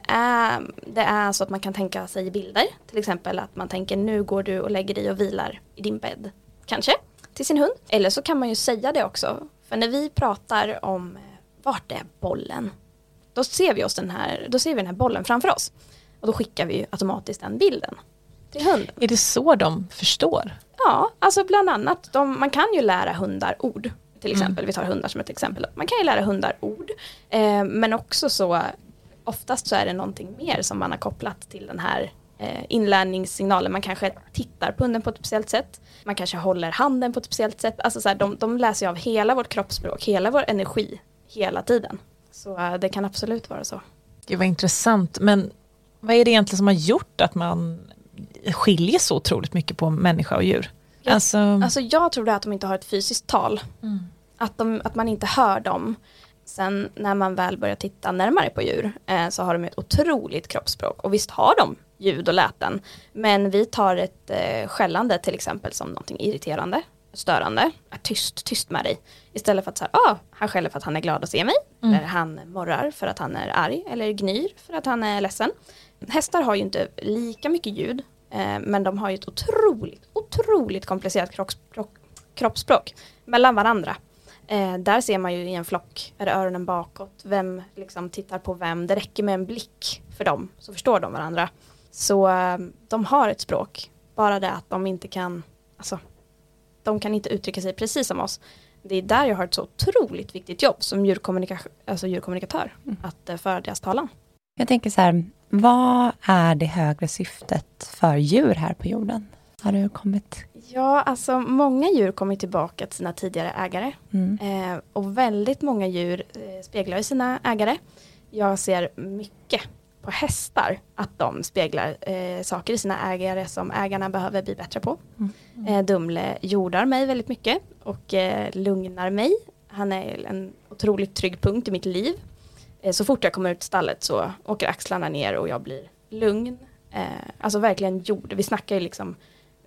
är så att man kan tänka sig i bilder. Till exempel att man tänker, nu går du och lägger dig och vilar i din bädd. Kanske till sin hund. Eller så kan man ju säga det också. För när vi pratar om vart är bollen, då ser vi den här bollen framför oss. Och då skickar vi ju automatiskt den bilden till hunden. Är det så de förstår? Ja, alltså bland annat. Man kan ju lära hundar ord. Till exempel, vi tar hundar som ett exempel. Man kan ju lära hundar ord. Men också så, oftast så är det någonting mer som man har kopplat till den här inlärningssignalen. Man kanske tittar på hunden på ett speciellt sätt. Man kanske håller handen på ett speciellt sätt. Alltså så här, de läser ju av hela vårt kroppsspråk, hela vår energi, hela tiden. Så det kan absolut vara så. Det var intressant. Men vad är det egentligen som har gjort att man skiljer så otroligt mycket på människa och djur? Alltså jag tror det är att de inte har ett fysiskt tal. Att man inte hör dem. Sen när man väl börjar titta närmare på djur så har de ett otroligt kroppsspråk. Och visst har de ljud och läten. Men vi tar ett skällande till exempel som någonting irriterande, störande. Tyst med dig. Istället för att säga, han skäller för att han är glad att se mig. Eller han morrar för att han är arg. Eller gnyr för att han är ledsen. Hästar har ju inte lika mycket ljud. Men de har ju ett otroligt komplicerat kroppsspråk mellan varandra. Där ser man ju i en flock, är det öronen bakåt, vem liksom tittar på vem, det räcker med en blick för dem, så förstår de varandra. Så de har ett språk, bara det att de inte kan, alltså de kan inte uttrycka sig precis som oss. Det är där jag har ett så otroligt viktigt jobb som djurkommunikatör, att föra deras talan. Jag tänker så här, vad är det högre syftet för djur här på jorden? Har du kommit? Ja, alltså många djur kommer tillbaka till sina tidigare ägare. Och väldigt många djur speglar ju sina ägare. Jag ser mycket på hästar att de speglar saker i sina ägare som ägarna behöver bli bättre på. Dumle jordar mig väldigt mycket och lugnar mig. Han är en otroligt trygg punkt i mitt liv. Så fort jag kommer ut i stallet så åker axlarna ner och jag blir lugn. Alltså verkligen jord. Vi snackar ju liksom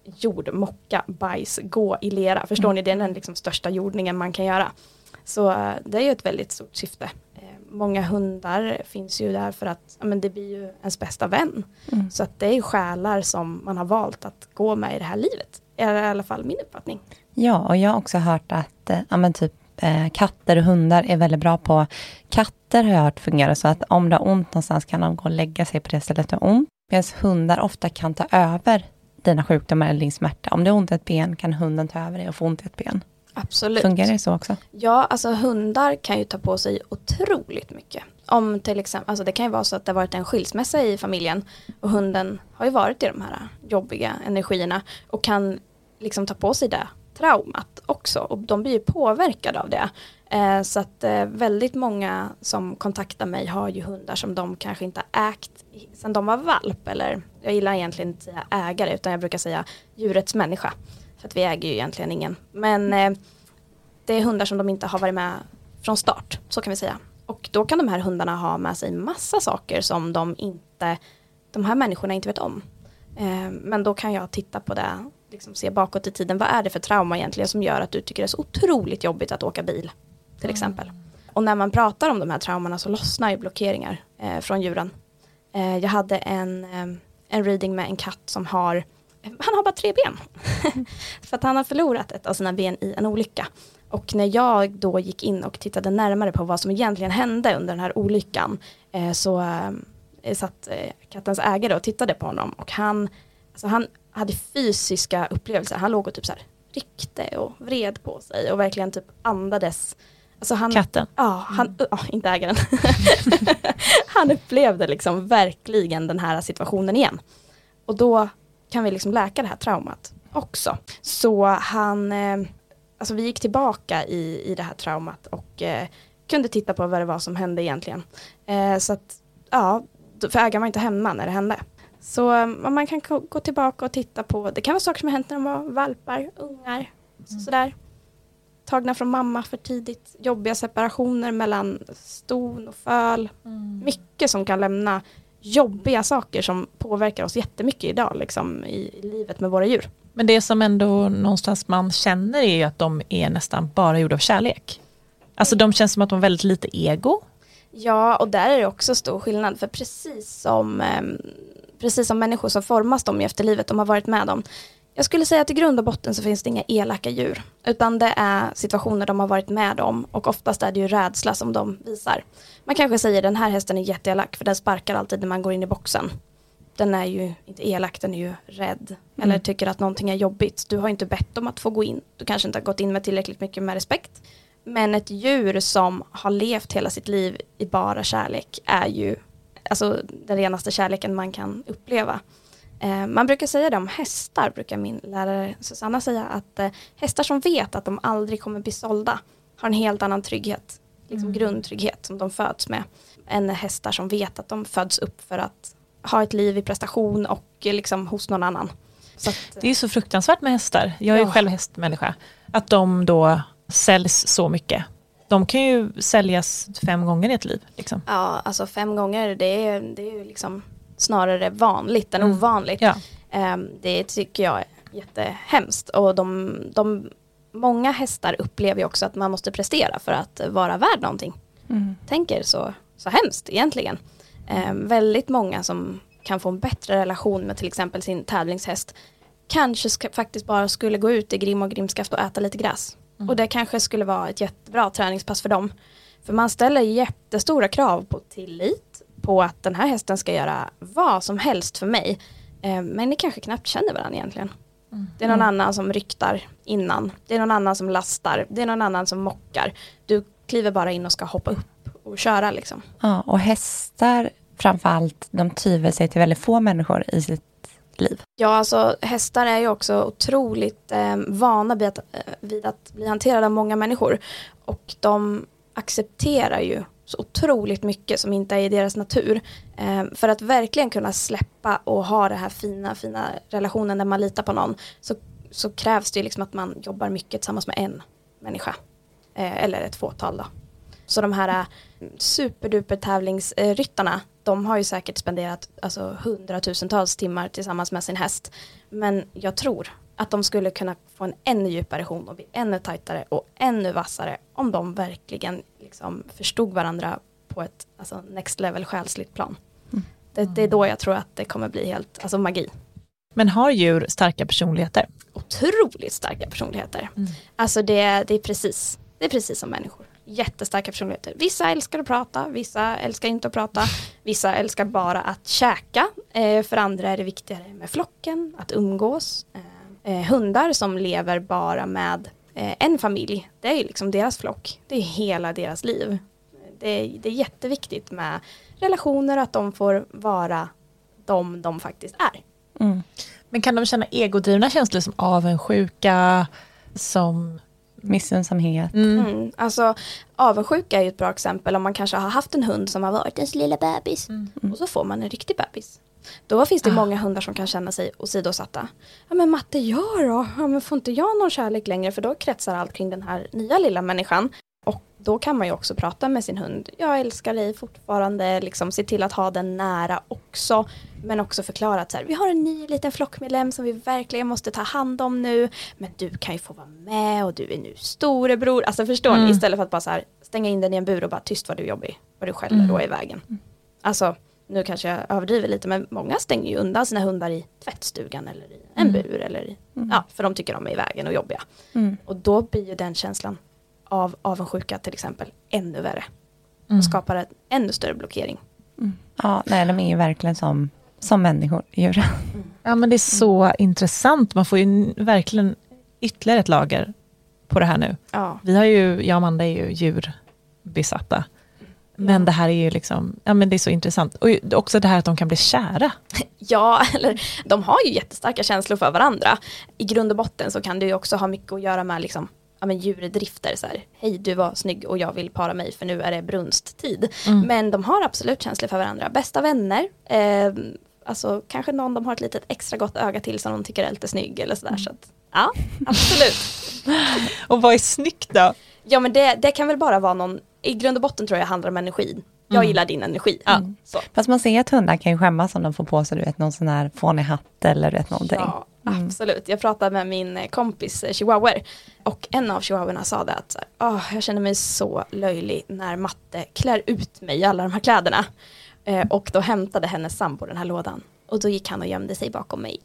jord, mocka, bajs, gå i lera. Förstår ni? Det är den liksom största jordningen man kan göra. Så det är ju ett väldigt stort syfte. Många hundar finns ju där för att det blir ju ens bästa vän. Så att det är ju själar som man har valt att gå med i det här livet. Är i alla fall min uppfattning. Ja, och jag har också hört att katter och hundar är väldigt bra på. Katter har jag hört fungerar så att om du har ont någonstans kan de gå och lägga sig på det stället du har ont. Medan hundar ofta kan ta över dina sjukdomar eller din smärta. Om du har ont i ett ben kan hunden ta över det och få ont i ett ben. Absolut. Fungerar det så också? Ja, alltså hundar kan ju ta på sig otroligt mycket. Om till exempel, alltså det kan ju vara så att det har varit en skilsmässa i familjen och hunden har ju varit i de här jobbiga energierna och kan liksom ta på sig det traumat också och de blir ju påverkade av det. Så att väldigt många som kontaktar mig har ju hundar som de kanske inte har ägt sedan de var valp, eller jag gillar egentligen inte att säga ägare utan jag brukar säga djurets människa. För att vi äger ju egentligen ingen. Men det är hundar som de inte har varit med från start, så kan vi säga. Och då kan de här hundarna ha med sig massa saker som de här människorna inte vet om. Men då kan jag titta på det, liksom se bakåt i tiden. Vad är det för trauma egentligen som gör att du tycker det är så otroligt jobbigt att åka bil, till exempel. Och när man pratar om de här traumorna så lossnar ju blockeringar från djuren. Jag hade en reading med en katt som han har bara 3 ben. För att han har förlorat ett av sina ben i en olycka. Och när jag då gick in och tittade närmare på vad som egentligen hände under den här olyckan så satt kattens ägare och tittade på honom. Och han hade fysiska upplevelser. Han låg och typ så här ryckte och vred på sig och verkligen typ andades. Alltså katten? Ja, inte ägaren. Han upplevde liksom verkligen den här situationen igen. Och då kan vi liksom läka det här traumat också. Så vi gick tillbaka i det här traumat och kunde titta på vad det var som hände egentligen. Så att, för ägaren var inte hemma när det hände. Så man kan gå tillbaka och titta på, det kan vara saker som har hänt när de var valpar, ungar, sådär. Tagna från mamma för tidigt, jobbiga separationer mellan ston och föl. Mycket som kan lämna jobbiga saker som påverkar oss jättemycket idag liksom, i livet med våra djur. Men det som ändå någonstans man känner är ju att de är nästan bara gjorda av kärlek. Alltså de känns som att de har väldigt lite ego. Ja, och där är det också stor skillnad. För precis som människor så formas de i efterlivet, de har varit med dem. Jag skulle säga att i grund och botten så finns det inga elaka djur. Utan det är situationer de har varit med om. Och oftast är det ju rädsla som de visar. Man kanske säger den här hästen är jätteelak för den sparkar alltid när man går in i boxen. Den är ju inte elak, den är ju rädd. Eller tycker att någonting är jobbigt. Du har inte bett om att få gå in. Du kanske inte har gått in med tillräckligt mycket med respekt. Men ett djur som har levt hela sitt liv i bara kärlek är ju alltså den renaste kärleken man kan uppleva. Man brukar säga det om hästar, brukar min lärare Susanna säga, att hästar som vet att de aldrig kommer bli sålda har en helt annan trygghet, liksom grundtrygghet som de föds med, än hästar som vet att de föds upp för att ha ett liv i prestation och liksom hos någon annan. Så att, det är så fruktansvärt med hästar. Jag är ju själv hästmänniska. Att de då säljs så mycket. De kan ju säljas 5 gånger i ett liv. Liksom. Ja, alltså 5 gånger, det är ju liksom snarare vanligt än ovanligt. Ja. Det tycker jag är jättehemskt. Och många hästar upplever ju också att man måste prestera för att vara värd någonting. Tänker så hemskt egentligen. Väldigt många som kan få en bättre relation med till exempel sin tävlingshäst kanske faktiskt bara skulle gå ut i Grim och Grimskaft och äta lite gräs. Och det kanske skulle vara ett jättebra träningspass för dem. För man ställer jättestora krav på tillit, på att den här hästen ska göra vad som helst för mig. Men ni kanske knappt känner varandra egentligen. Det är någon annan som ryktar innan. Det är någon annan som lastar. Det är någon annan som mockar. Du kliver bara in och ska hoppa upp och köra liksom. Ja, och hästar framförallt, de tyver sig till väldigt få människor i sitt liv. Ja, alltså hästar är ju också otroligt vana vid att bli hanterade av många människor. Och de accepterar ju så otroligt mycket som inte är i deras natur. För att verkligen kunna släppa och ha det här fina relationen där man litar på någon, så krävs det ju liksom att man jobbar mycket tillsammans med en människa. Eller ett fåtal då. Så de här superduper tävlingsryttarna, de har ju säkert spenderat alltså 100,000-tals timmar tillsammans med sin häst. Men jag tror att de skulle kunna få en ännu djupare hon och bli ännu tajtare och ännu vassare om de verkligen liksom förstod varandra på ett alltså next level själsligt plan. Det är då jag tror att det kommer bli helt alltså magi. Men har djur starka personligheter? Otroligt starka personligheter. Alltså det är precis som människor. Jättestarka personligheter. Vissa älskar att prata, vissa älskar inte att prata. Vissa älskar bara att käka. För andra är det viktigare med flocken, att umgås. Hundar som lever bara med en familj, det är ju liksom deras flock. Det är hela deras liv. Det är jätteviktigt med relationer, att de får vara de faktiskt är. Men kan de känna egodrivna känslor som avundsjuka, som missunnsamhet? Alltså avundsjuka är ju ett bra exempel om man kanske har haft en hund som har varit ens lilla bebis och så får man en riktig bebis. Då finns det många hundar som kan känna sig åsidosatta. Ja men Matte, jag då? Ja men får inte jag någon kärlek längre, för då kretsar allt kring den här nya lilla människan. Och då kan man ju också prata med sin hund. Jag älskar dig fortfarande, liksom se till att ha den nära också. Men också förklara att så här, vi har en ny liten flockmedlem som vi verkligen måste ta hand om nu. Men du kan ju få vara med och du är nu storebror. Alltså förstår ni? Istället för att bara så här, stänga in den i en bur och bara tyst vad du jobbar, vad du skäller då i vägen. Alltså nu kanske jag överdriver lite, men många stänger ju undan sina hundar i tvättstugan eller i en bur. Eller ja, för de tycker de är i vägen och jobbiga. Och då blir ju den känslan av avundsjuka till exempel ännu värre. Och skapar en ännu större blockering. Ja, nej, de är ju verkligen som människor gör. Ja, men det är så intressant. Man får ju verkligen ytterligare ett lager på det här nu. Ja. Vi har ju, jag och Amanda är ju djurbesatta. Men det här är ju liksom, ja men det är så intressant. Och också det här att de kan bli kära. Ja, eller de har ju jättestarka känslor för varandra. I grund och botten så kan det ju också ha mycket att göra med liksom, ja, men djurdrifter. Så här, hej du var snygg och jag vill para mig för nu är det brunsttid. Men de har absolut känslor för varandra. Bästa vänner. Alltså kanske någon de har ett litet extra gott öga till som de tycker är lite snygg eller sådär. Så att, ja, absolut. Och vad är snyggt då? Ja men det kan väl bara vara någon, i grund och botten tror jag handlar om energi. Jag gillar din energi. Så. Fast man ser att hundar kan ju skämmas om de får på sig någon sån här fånig hatt eller någonting. Ja, absolut. Jag pratade med min kompis chihuahua och en av chihuahuorna sa det att jag känner mig så löjlig när Matte klär ut mig i alla de här kläderna. Och då hämtade hennes sambo den här lådan. Och då gick han och gömde sig bakom mig.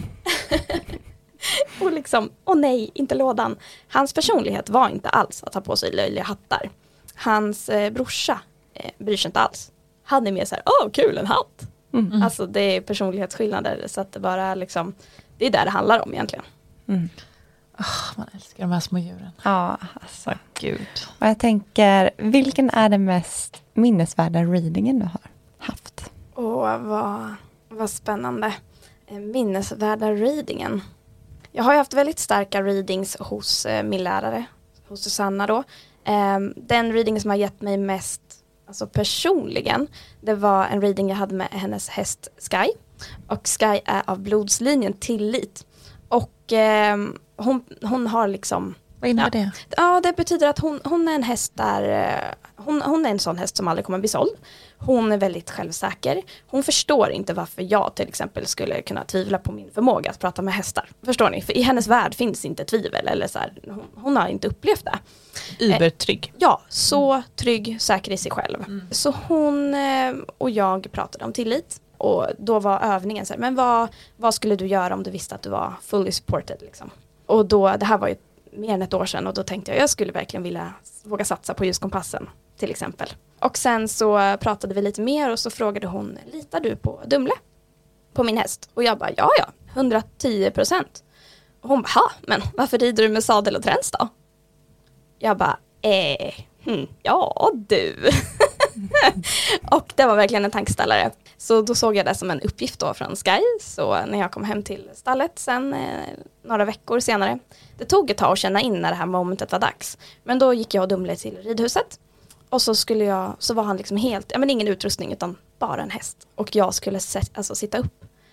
Och liksom, åh nej, inte lådan. Hans personlighet var inte alls att ha på sig löjliga hattar. Hans brorsa bryr sig inte alls. Han är mer så här, kul, en hatt. Alltså det är personlighetsskillnader. Så att det bara liksom, det är där det handlar om egentligen. Man älskar de här små djuren. Ja, alltså. Gud. Och jag tänker, vilken är den mest minnesvärda readingen du har haft? Vad spännande. Minnesvärda readingen. Jag har ju haft väldigt starka readings hos min lärare, hos Susanna då. Den reading som har gett mig mest alltså personligen, det var en reading jag hade med hennes häst Sky. Och Sky är av blodslinjen Tillit. Och hon har liksom... Vad innebär det? Ja, det betyder att hon är en häst där... Hon är en sån häst som aldrig kommer bli såld. Hon är väldigt självsäker. Hon förstår inte varför jag till exempel skulle kunna tvivla på min förmåga att prata med hästar. Förstår ni? För i hennes värld finns inte tvivel. Eller så här, hon har inte upplevt det. Ubertrygg. Ja, så trygg, säker i sig själv. Så hon och jag pratade om tillit. Och då var övningen så här, men vad skulle du göra om du visste att du var fully supported liksom? Och då, det här var ju mer än ett år sedan och då tänkte jag skulle verkligen vilja våga satsa på Ljuskompassen till exempel. Och sen så pratade vi lite mer och så frågade hon, litar du på Dumle? På min häst? Och jag bara, ja, 110%. Och hon bara, men varför rider du med sadel och träns då? Jag bara, ja du. Och det var verkligen en tankeställare. Så då såg jag det som en uppgift då från Sky. Så när jag kom hem till stallet sen några veckor senare. Det tog ett tag att känna in när det här momentet var dags. Men då gick jag och Dumle till ridhuset. Och så så var han liksom helt, ingen utrustning utan bara en häst. Och jag skulle sitta upp.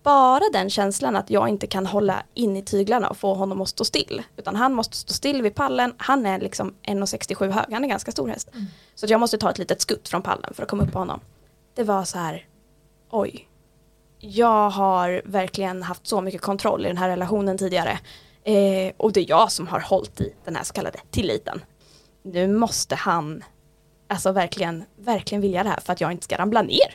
bara den känslan att jag inte kan hålla in i tyglarna och få honom att stå still. Utan han måste stå still vid pallen. Han är liksom 1,67 hög. Han är ganska stor häst. Så att jag måste ta ett litet skutt från pallen för att komma upp på honom. Det var så här, oj. Jag har verkligen haft så mycket kontroll i den här relationen tidigare. Och det är jag som har hållit i den här så kallade tilliten. Nu måste han alltså verkligen vilja det här för att jag inte ska ramla ner.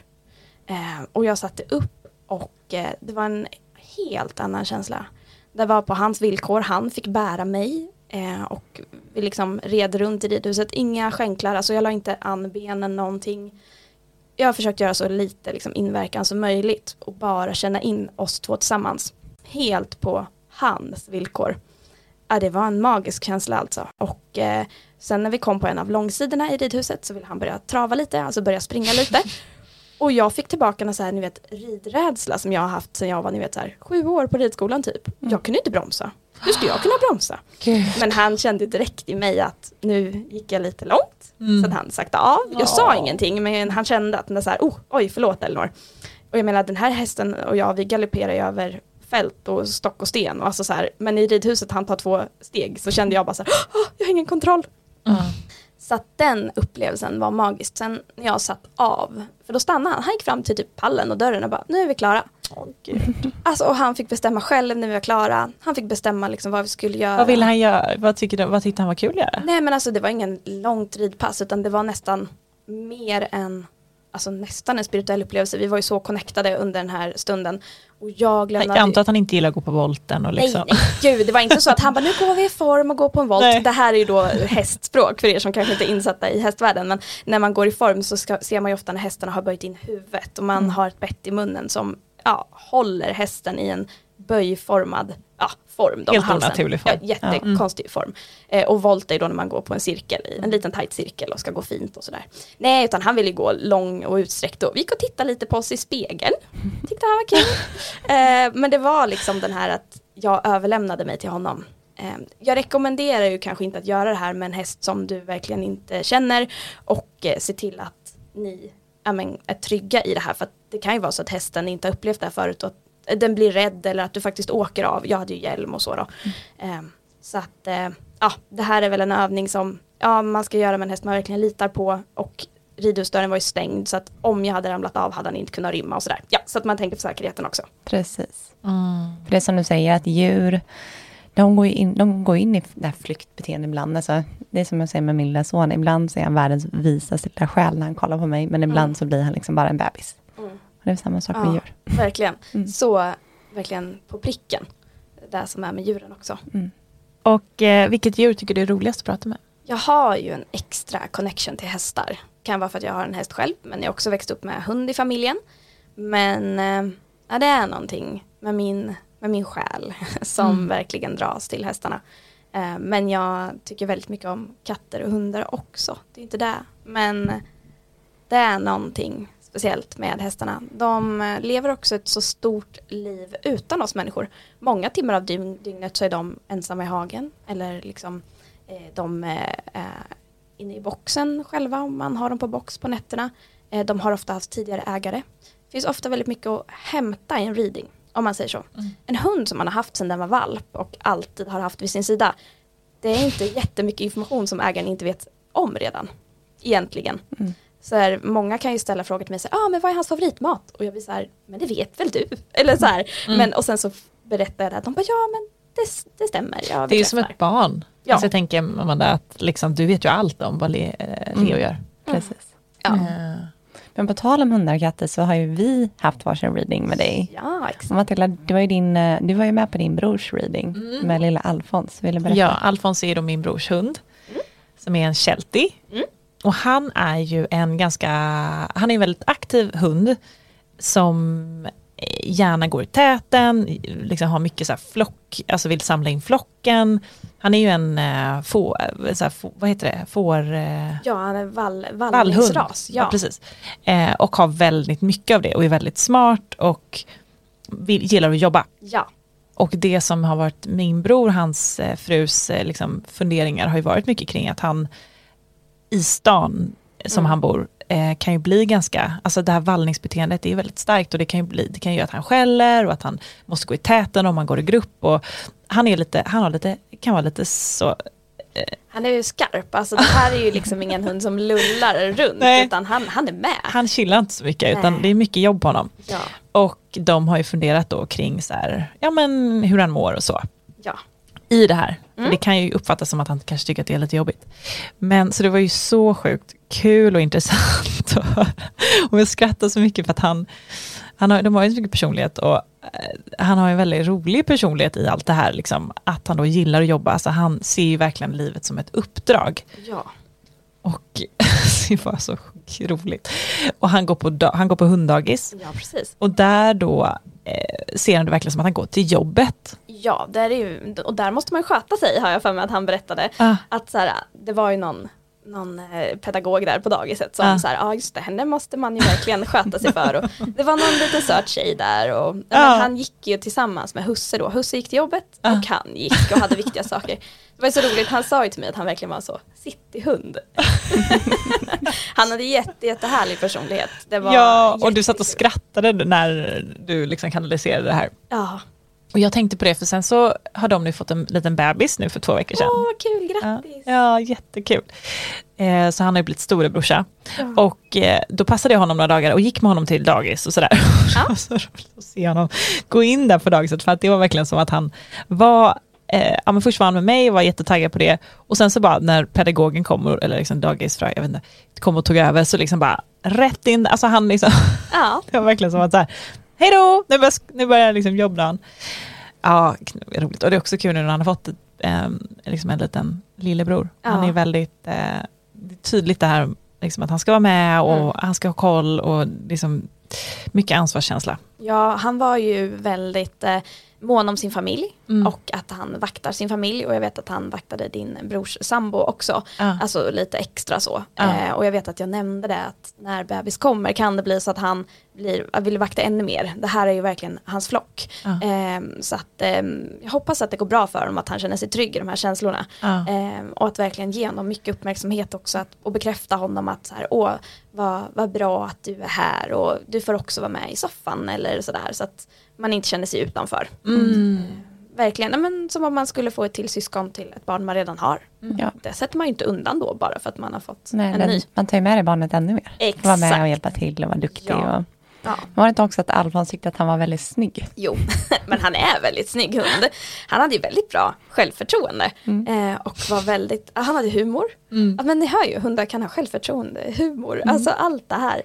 Och jag satte upp och det var en helt annan känsla. Det var på hans villkor. Han fick bära mig och vi liksom red runt i ridhuset. Inga skänklar, alltså jag la inte an benen någonting. Jag har försökt göra så lite liksom inverkan som möjligt och bara känna in oss två tillsammans. Helt på hans villkor. Ja, det var en magisk känsla alltså. Och sen när vi kom på en av långsidorna i ridhuset så ville han börja trava lite, alltså börja springa lite. Och jag fick tillbaka en så här, ni vet, ridrädsla som jag har haft sedan jag var, ni vet, så här, 7 år på ridskolan typ. Jag kunde inte bromsa. Hur skulle jag kunna bromsa? Men han kände direkt i mig att nu gick jag lite långt. Så att han sagt av. Jag sa ingenting, men han kände att det så här, oj, förlåt Elinor. Och jag menar, den här hästen och jag, vi galopperar ju över fält och stock och sten. Och alltså så här, men i ridhuset han tar 2 steg så kände jag bara så här, jag har ingen kontroll. Så att den upplevelsen var magisk. Sen när jag satt av, för då stannade han. Han gick fram till typ pallen och dörren och bara, nu är vi klara. Alltså, och han fick bestämma själv när vi var klara. Han fick bestämma liksom vad vi skulle göra. Vad ville han göra? Vad tyckte han var kul att göra? Nej, men alltså det var ingen långt ridpass utan det var nästan mer än, alltså nästan en spirituell upplevelse. Vi var ju så connectade under den här stunden. Och jag antar att han inte gillar att gå på volten och liksom. Nej, gud, det var inte så att han bara, nu går vi i form och går på en volt. Nej. Det här är ju då hästspråk för er som kanske inte är insatta i hästvärlden. Men när man går i form så ser man ju ofta när hästarna har böjt in huvudet. Och man har ett bett i munnen som håller hästen i en böjformad form. Då, helt onaturlig form. Ja, jättekonstig form. Och volt är då när man går på en cirkel, en liten tajt cirkel och ska gå fint och sådär. Nej, utan han ville gå lång och utsträckt. Och vi gick och tittade lite på oss i spegeln. Tyckte han var kul. Men det var liksom den här att jag överlämnade mig till honom. Jag rekommenderar ju kanske inte att göra det här med en häst som du verkligen inte känner. Och se till att ni är trygga i det här. För att det kan ju vara så att hästen inte har upplevt det här förut och att den blir rädd eller att du faktiskt åker av. Jag hade ju hjälm och så då. Så att det här är väl en övning som man ska göra med en häst man verkligen litar på. Och ridhusdörren var ju stängd så att om jag hade ramlat av hade han inte kunnat rymma och sådär. Ja, så att man tänker på säkerheten också. Precis. För det är som du säger att djur, de går in i det här flyktbeteendet ibland. Alltså, det är som jag säger med min lilla son. Ibland så är han världens visaste lilla själ när han kollar på mig. Men ibland så blir han liksom bara en bebis. Och det är samma sak med djur. Verkligen. Så verkligen på pricken. Det som är med djuren också. Och vilket djur tycker du är roligast att prata med? Jag har ju en extra connection till hästar. Kan vara för att jag har en häst själv. Men jag har också växt upp med hund i familjen. Men det är någonting med min själ som verkligen dras till hästarna. Men jag tycker väldigt mycket om katter och hundar också. Det är inte det. Men det är någonting speciellt med hästarna. De lever också ett så stort liv utan oss människor. Många timmar av dygnet så är de ensamma i hagen. Eller liksom de är inne i boxen själva om man har dem på box på nätterna. De har ofta haft tidigare ägare. Det finns ofta väldigt mycket att hämta i en reading. Om man säger så. En hund som man har haft sedan den var valp och alltid har haft vid sin sida. Det är inte jättemycket information som ägaren inte vet om redan. Egentligen. Så här, många kan ju ställa frågor till mig. Men vad är hans favoritmat? Och jag blir så här, men det vet väl du? Eller så här. Men, och sen så berättar jag det. De bara, men det stämmer. Det är ju som ett barn. Ja. Alltså jag tänker Amanda, att liksom, du vet ju allt om vad Leo gör. Precis. Ja. Men på tal om hundar och katter så har ju vi haft varsin reading med dig. Ja, exakt. Matilda, du var ju med på din brors reading med lilla Alfons. Vill du berätta? Ja, Alfons är då min brors hund som är en Sheltie. Och han är ju han är en väldigt aktiv hund som gärna går i täten, liksom har mycket så här flock, alltså vill samla in flocken. Han är ju en vad heter det? Ja, han är vallhundsras. Ja, precis. Och har väldigt mycket av det och är väldigt smart och gillar att jobba. Ja. Och det som har varit min bror, hans frus liksom, funderingar har ju varit mycket kring att han i stan som han bor kan ju bli ganska, alltså det här vallningsbeteendet är väldigt starkt och det kan ju göra att han skäller och att han måste gå i täten om man går i grupp och kan vara lite så. Han är ju skarp, alltså det här är ju liksom ingen hund som lullar runt utan han är med. Han chillar inte så mycket utan det är mycket jobb på honom. Ja. Och de har ju funderat då kring så här, ja men hur han mår och så. Ja. I det här. För det kan ju uppfattas som att han kanske tycker att det är lite jobbigt. Men så det var ju så sjukt kul och intressant att höra. Och jag skrattar så mycket för att de har ju så mycket personlighet och han har en väldigt rolig personlighet i allt det här. Liksom, att han då gillar att jobba. Alltså han ser ju verkligen livet som ett uppdrag. Ja. Och det var så roligt. Och han går på hunddagis. Ja, precis. Och där då ser han det verkligen som att han går till jobbet. Ja, och där måste man sköta sig, har jag för mig att han berättade. Att så här, det var ju någon pedagog där på dagiset som så här, just det, henne måste man ju verkligen sköta sig för. Och det var någon liten söt tjej där och men han gick ju tillsammans med Husse då. Husse gick till jobbet och han gick och hade viktiga saker. Det var så roligt, han sa ju till mig att han verkligen var så cityhund. Han hade jättehärlig personlighet. Det var och du satt och skrattade när du liksom kanaliserade det här. Ja. Och jag tänkte på det, för sen så har de nu fått en liten bebis nu för 2 veckor sedan. Åh, vad kul, grattis! Ja, jättekul. Så han har ju blivit storebrorsa. Ja. Och då passade jag honom några dagar och gick med honom till dagis och sådär. Ja. Så roligt att se honom gå in där på dagiset, för att det var verkligen som att han var... men först var han med mig och var jättetaggad på det. Och sen så bara när pedagogen kom, eller liksom dagisfröja, jag vet inte, kom och tog över, så liksom bara rätt in. Alltså han liksom... Ja. Det var verkligen som att så här... Hej då! Nu börjar liksom jobbdagen. Ja, roligt. Och det är också kul nu när han har fått liksom en liten lillebror. Ja. Han är väldigt tydligt det här liksom, att han ska vara med och han ska ha koll och liksom mycket ansvarskänsla. Ja, han var ju väldigt mån om sin familj och att han vaktar sin familj, och jag vet att han vaktade din brors sambo också, alltså lite extra så. Och jag vet att jag nämnde det, att när bebis kommer kan det bli så att han vill vakta ännu mer. Det här är ju verkligen hans flock. Så att jag hoppas att det går bra för honom, att han känner sig trygg i de här känslorna. Och att verkligen ge honom mycket uppmärksamhet också, och bekräfta honom att så här, vad bra att du är här och du får också vara med i soffan eller sådär, så att man inte känner sig utanför. Verkligen, men som om man skulle få ett till syskon till ett barn man redan har. Ja. Det sätter man ju inte undan då bara för att man har fått en ny. Man tar ju med det barnet ännu mer. Exakt. Vara med och hjälpa till och vara duktig. Och... Ja. Var det inte också att Alfons tyckte att han var väldigt snygg? Jo, men han är väldigt snygg hund. Han hade ju väldigt bra självförtroende. Och var väldigt, han hade humor. Men ni hör ju, hundar kan ha självförtroende, humor, alltså allt det här.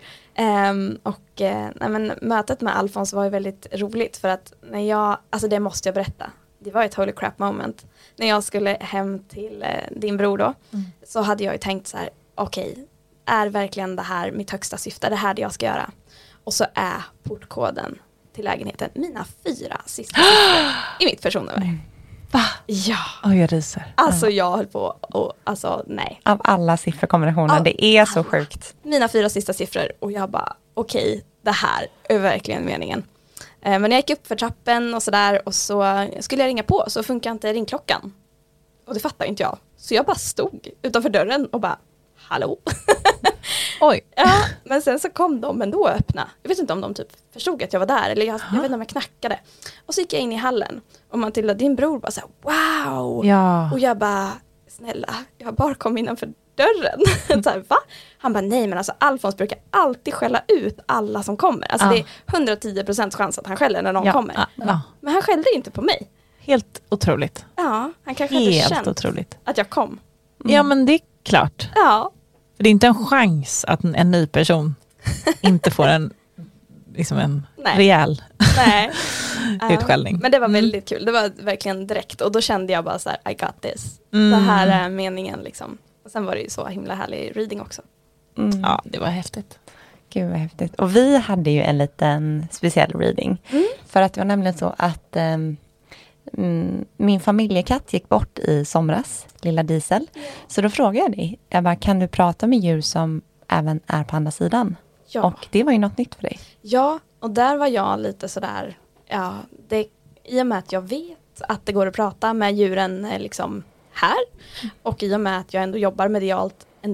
Men mötet med Alfons var ju väldigt roligt, för att när det måste jag berätta. Det var ett holy crap moment. När jag skulle hem till din bror då, så hade jag ju tänkt så här, okej, är verkligen det här mitt högsta syfte? Det här det jag ska göra? Och så är portkoden till lägenheten mina 4 sista siffror i mitt personnummer. Va? Ja. Oj, jag ryser. Alltså jag höll på och nej. Av alla sifferkombinationer, det är så sjukt. Mina 4 sista siffror, och jag bara okej, det här är verkligen meningen. Men jag gick upp för trappen och sådär, och så skulle jag ringa på, så funkar inte ringklockan. Och det fattar inte jag. Så jag bara stod utanför dörren och bara, hallå? Oj. Ja, men sen så kom de ändå och öppna. Jag vet inte om de typ förstod att jag var där, eller jag vet inte om jag knackade. Och så gick jag in i hallen, och Matilda, din bror, bara så här, wow! Ja. Och jag bara, snälla, jag bara kom innanför dörren. Så här, va? Han bara, nej, men alltså Alfons brukar alltid skälla ut alla som kommer. Alltså det är 110% chans att han skäller när någon kommer. Men han skällde inte på mig. Helt otroligt. Ja, han kanske hade känt otroligt att jag kom. Ja, men det är klart. Ja. För det är inte en chans att en ny person inte får en rejäl utskällning. Men det var väldigt kul. Det var verkligen direkt. Och då kände jag bara så här, I got this. Det här är meningen liksom. Och sen var det ju så himla härlig reading också. Ja, det var häftigt. Gud vad häftigt. Och vi hade ju en liten speciell reading. För att det var nämligen så att min familjekatt gick bort i somras, lilla Diesel. Så då frågade jag dig, jag bara, kan du prata med djur som även är på andra sidan? Ja. Och det var ju något nytt för dig. Ja, och där var jag lite sådär, i och med att jag vet att det går att prata med djuren liksom här, och i och med att jag ändå jobbar medialt en del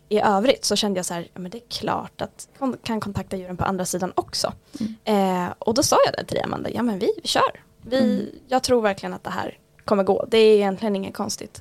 i övrigt så kände jag så här, ja, men det är klart att jag kan kontakta djuren på andra sidan också. Och då sa jag det till dig, Amanda, ja men vi kör. Jag tror verkligen att det här kommer gå. Det är egentligen inget konstigt.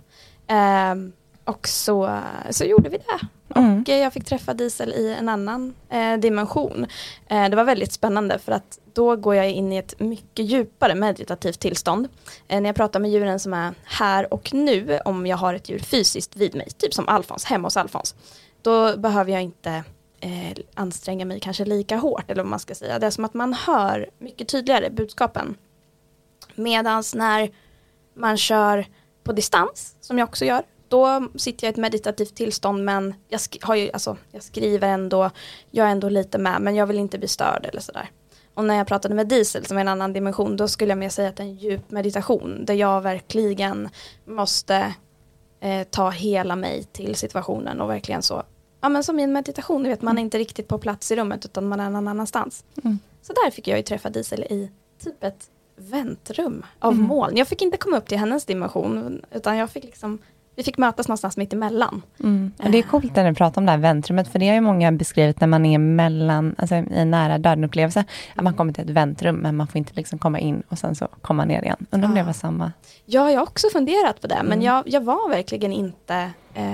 Och så gjorde vi det. Och jag fick träffa Diesel i en annan dimension. Det var väldigt spännande för att då går jag in i ett mycket djupare meditativt tillstånd. När jag pratar med djuren som är här och nu, om jag har ett djur fysiskt vid mig, typ som Alfons, hemma hos Alfons, då behöver jag inte anstränga mig kanske lika hårt, eller vad man ska säga. Det är som att man hör mycket tydligare budskapen. Medans när man kör på distans, som jag också gör, då sitter jag i ett meditativt tillstånd, men jag skriver ändå, jag är ändå lite med, men jag vill inte bli störd eller sådär. Och när jag pratade med Diesel, som är en annan dimension, då skulle jag mer säga att det är en djup meditation, där jag verkligen måste ta hela mig till situationen och verkligen så, ja men som i en meditation, du vet, man är inte riktigt på plats i rummet utan man är någon annanstans. Så där fick jag ju träffa Diesel i typ ett väntrum av moln. Jag fick inte komma upp till hennes dimension, utan vi fick mötas någonstans mitt emellan. Och det är coolt när du pratar om det här väntrummet, för det har ju många beskrivit när man är mellan, alltså i nära döden-upplevelse, att man kommer till ett väntrum, men man får inte liksom komma in och sen så komma ner igen. Undrar om det var samma? Ja, jag har också funderat på det, men jag var verkligen inte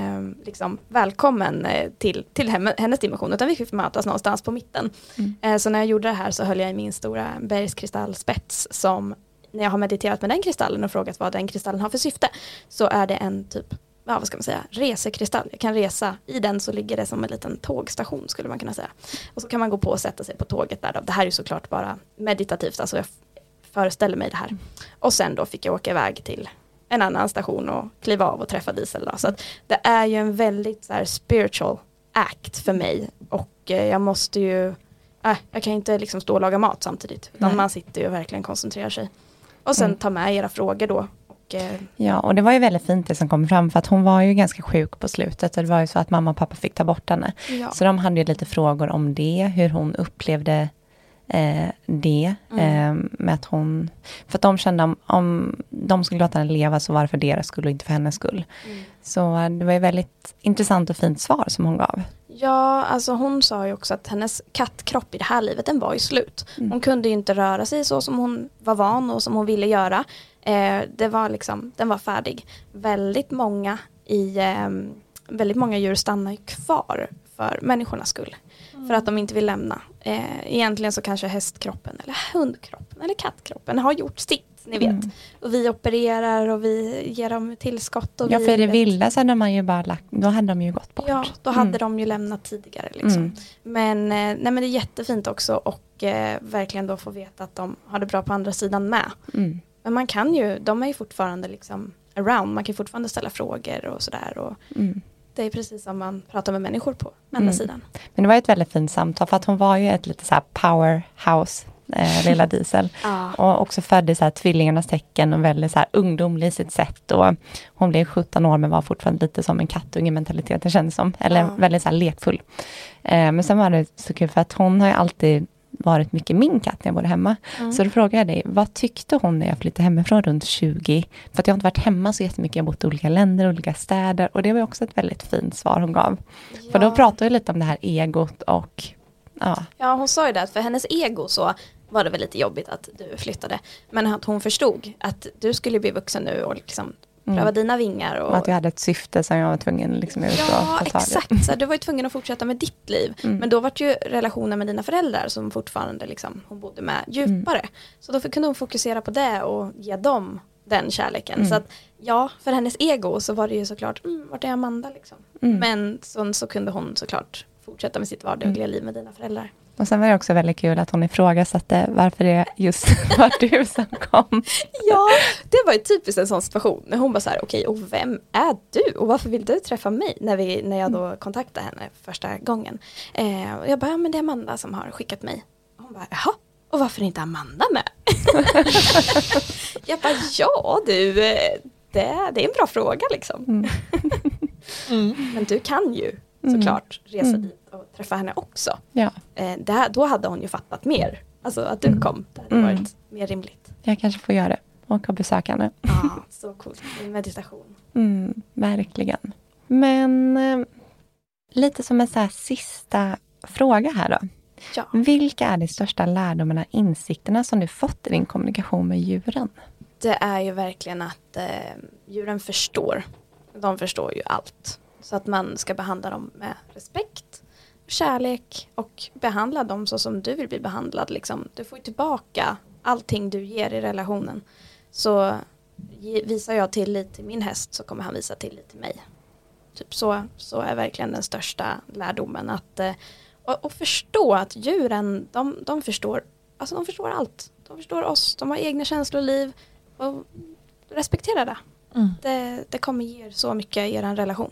välkommen till hennes dimension, utan vi fick mötas någonstans på mitten. Så när jag gjorde det här så höll jag i min stora bergskristallspets, som när jag har mediterat med den kristallen och frågat vad den kristallen har för syfte, så är det en typ, vad ska man säga, resekristall. Jag kan resa i den, så ligger det som en liten tågstation, skulle man kunna säga. Och så kan man gå på och sätta sig på tåget där. Det här är ju såklart bara meditativt, alltså jag föreställer mig det här. Och sen då fick jag åka iväg till en annan station och kliva av och träffa Diesel då. Så att det är ju en väldigt så här spiritual act för mig, och jag måste ju, jag kan inte liksom stå och laga mat samtidigt, utan man sitter ju och verkligen koncentrerar sig. Och sen ta med era frågor då. Ja, och det var ju väldigt fint det som kom fram, för att hon var ju ganska sjuk på slutet, och det var ju så att mamma och pappa fick ta bort henne. Ja. Så de hade ju lite frågor om det, hur hon upplevde det, med att hon, för att de kände om de skulle låta henne leva, så var det för deras skull och inte för hennes skull. Så det var ju väldigt intressant och fint svar som hon gav. Ja, alltså hon sa ju också att hennes kattkropp i det här livet, den var ju slut. Hon kunde ju inte röra sig så som hon var van och som hon ville göra. Det var liksom, den var färdig. Väldigt många djur stannar ju kvar för människornas skull. För att de inte vill lämna. Egentligen så kanske hästkroppen eller hundkroppen eller kattkroppen har gjort sitt, ni vet. Och vi opererar och vi ger dem tillskott. Och för det vilda så hade man ju bara då hade de ju gått bort. Ja, då hade de ju lämnat tidigare liksom. Men det är jättefint också, och verkligen då få veta att de har det bra på andra sidan med. Men man kan ju, de är ju fortfarande liksom around, man kan fortfarande ställa frågor och sådär, och det är precis som man pratar med människor på andra sidan. Men det var ett väldigt fint samtal, för att hon var ju ett lite så här powerhouse, lilla Diesel. Och också födde så här tvillingarnas tecken och väldigt så här ungdomlig i sitt sätt. Och hon blev 17 år, men var fortfarande lite som en kattunge mentalitet, det kändes som. Eller väldigt så här lekfull. Men sen var det så kul, för att hon har ju alltid varit mycket min katt när jag bodde hemma. Så då frågade jag dig, vad tyckte hon när jag flyttade hemifrån runt 20? För att jag har inte varit hemma så jättemycket, jag har bott i olika länder, olika städer. Och det var också ett väldigt fint svar hon gav. Ja. För då pratade jag lite om det här egot och... Ja, hon sa ju det, att för hennes ego så var det väl lite jobbigt att du flyttade. Men att hon förstod att du skulle bli vuxen nu och liksom pröva dina vingar. Och att jag hade ett syfte som jag var tvungen liksom ut och exakt. Så du var ju tvungen att fortsätta med ditt liv. Men då var det ju relationen med dina föräldrar som fortfarande liksom, hon bodde med djupare. Så då kunde hon fokusera på det och ge dem den kärleken. Så att för hennes ego så var det ju såklart, vart är Amanda liksom. Men så kunde hon såklart fortsätta med sitt vardagliga liv med dina föräldrar. Och sen var det också väldigt kul att hon ifrågasatte varför det just var du som kom. Ja, det var ju typiskt en sån situation. När hon bara så här, okej, och vem är du? Och varför vill du träffa mig? När jag då kontaktade henne första gången. Och jag bara, men det är Amanda som har skickat mig. Och hon bara, jaha, och varför är inte Amanda med? Jag bara, ja du, det är en bra fråga liksom. Men du kan ju såklart resa dit och träffa henne också. Ja. Då hade hon ju fattat mer. Alltså att du kom, det hade varit mer rimligt. Jag kanske får göra det och besöka henne. Ja, så coolt. Meditation. Verkligen. Men lite som en så här sista fråga här då. Ja. Vilka är de största lärdomarna, insikterna som du fått i din kommunikation med djuren? Det är ju verkligen att djuren förstår. De förstår ju allt. Så att man ska behandla dem med respekt, kärlek och behandla dem så som du vill bli behandlad. Liksom. Du får ju tillbaka allting du ger i relationen. Så visar jag tillit till min häst så kommer han visa tillit till mig. Typ så är verkligen den största lärdomen. Och förstå att djuren, de förstår, alltså de förstår allt. De förstår oss, de har egna känsloliv och respektera det. Det kommer ge så mycket i er relation.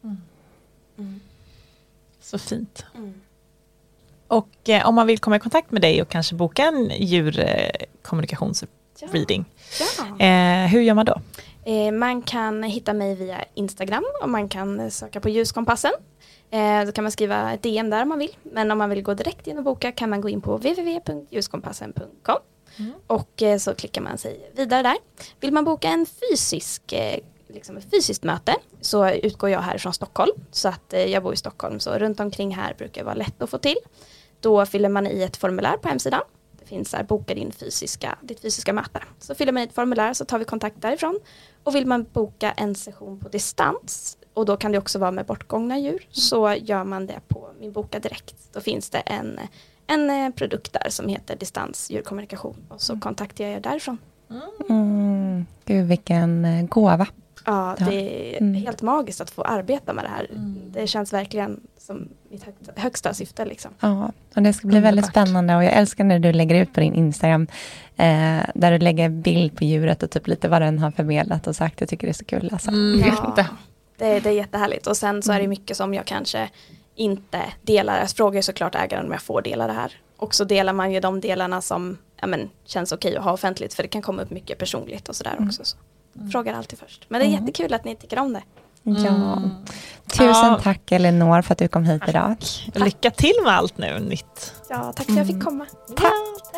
Så fint. Och om man vill komma i kontakt med dig och kanske boka en djurkommunikationsreading, hur gör man då? Man kan hitta mig via Instagram och man kan söka på Ljuskompassen. Då kan man skriva ett DM där om man vill. Men om man vill gå direkt in och boka kan man gå in på www.ljuskompassen.com. Och så klickar man sig vidare där. Vill man boka ett fysiskt möte så utgår jag här från Stockholm. Så att jag bor i Stockholm, så runt omkring här brukar det vara lätt att få till. Då fyller man i ett formulär på hemsidan. Det finns här, boka ditt fysiska möte. Så fyller man i ett formulär så tar vi kontakt därifrån. Och vill man boka en session på distans, och då kan det också vara med bortgångna djur, så gör man det på min Boka Direkt. Då finns det en produkt där som heter distansdjurkommunikation, och så kontaktar jag er därifrån. Gud, vilken gåva. Ja, det är helt magiskt att få arbeta med det här. Det känns verkligen som mitt högsta syfte. Liksom. Ja, och det ska bli väldigt spännande. Och jag älskar när du lägger ut på din Instagram där du lägger bild på djuret och typ lite vad den har förmedlat och sagt. Jag tycker det är så kul. Alltså. Ja, det är jättehärligt. Och sen så är det mycket som jag kanske inte delar. Jag frågar såklart ägaren om jag får dela det här. Och så delar man ju de delarna som känns okej att ha offentligt. För det kan komma upp mycket personligt och sådär också. Så. Frågar alltid först. Men det är jättekul att ni tycker om det. Ja. Tusen tack Elinor för att du kom hit idag. Tack. Lycka till med allt nu nytt. Ja, tack för att jag fick komma. Tack.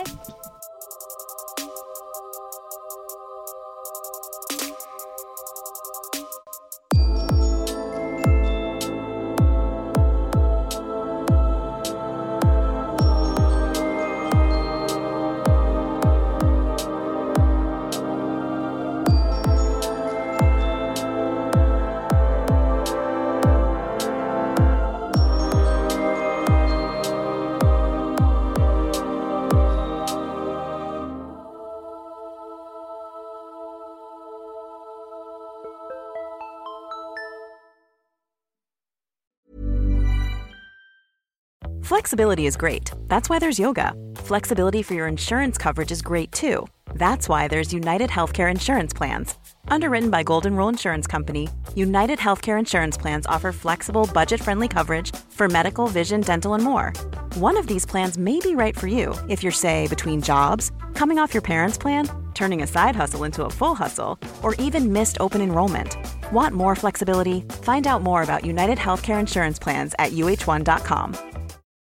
Flexibility is great. That's why there's yoga. Flexibility for your insurance coverage is great too. That's why there's United Healthcare Insurance Plans. Underwritten by Golden Rule Insurance Company, United Healthcare Insurance Plans offer flexible, budget-friendly coverage for medical, vision, dental, and more. One of these plans may be right for you if you're, say, between jobs, coming off your parents' plan, turning a side hustle into a full hustle, or even missed open enrollment. Want more flexibility? Find out more about United Healthcare Insurance Plans at uh1.com.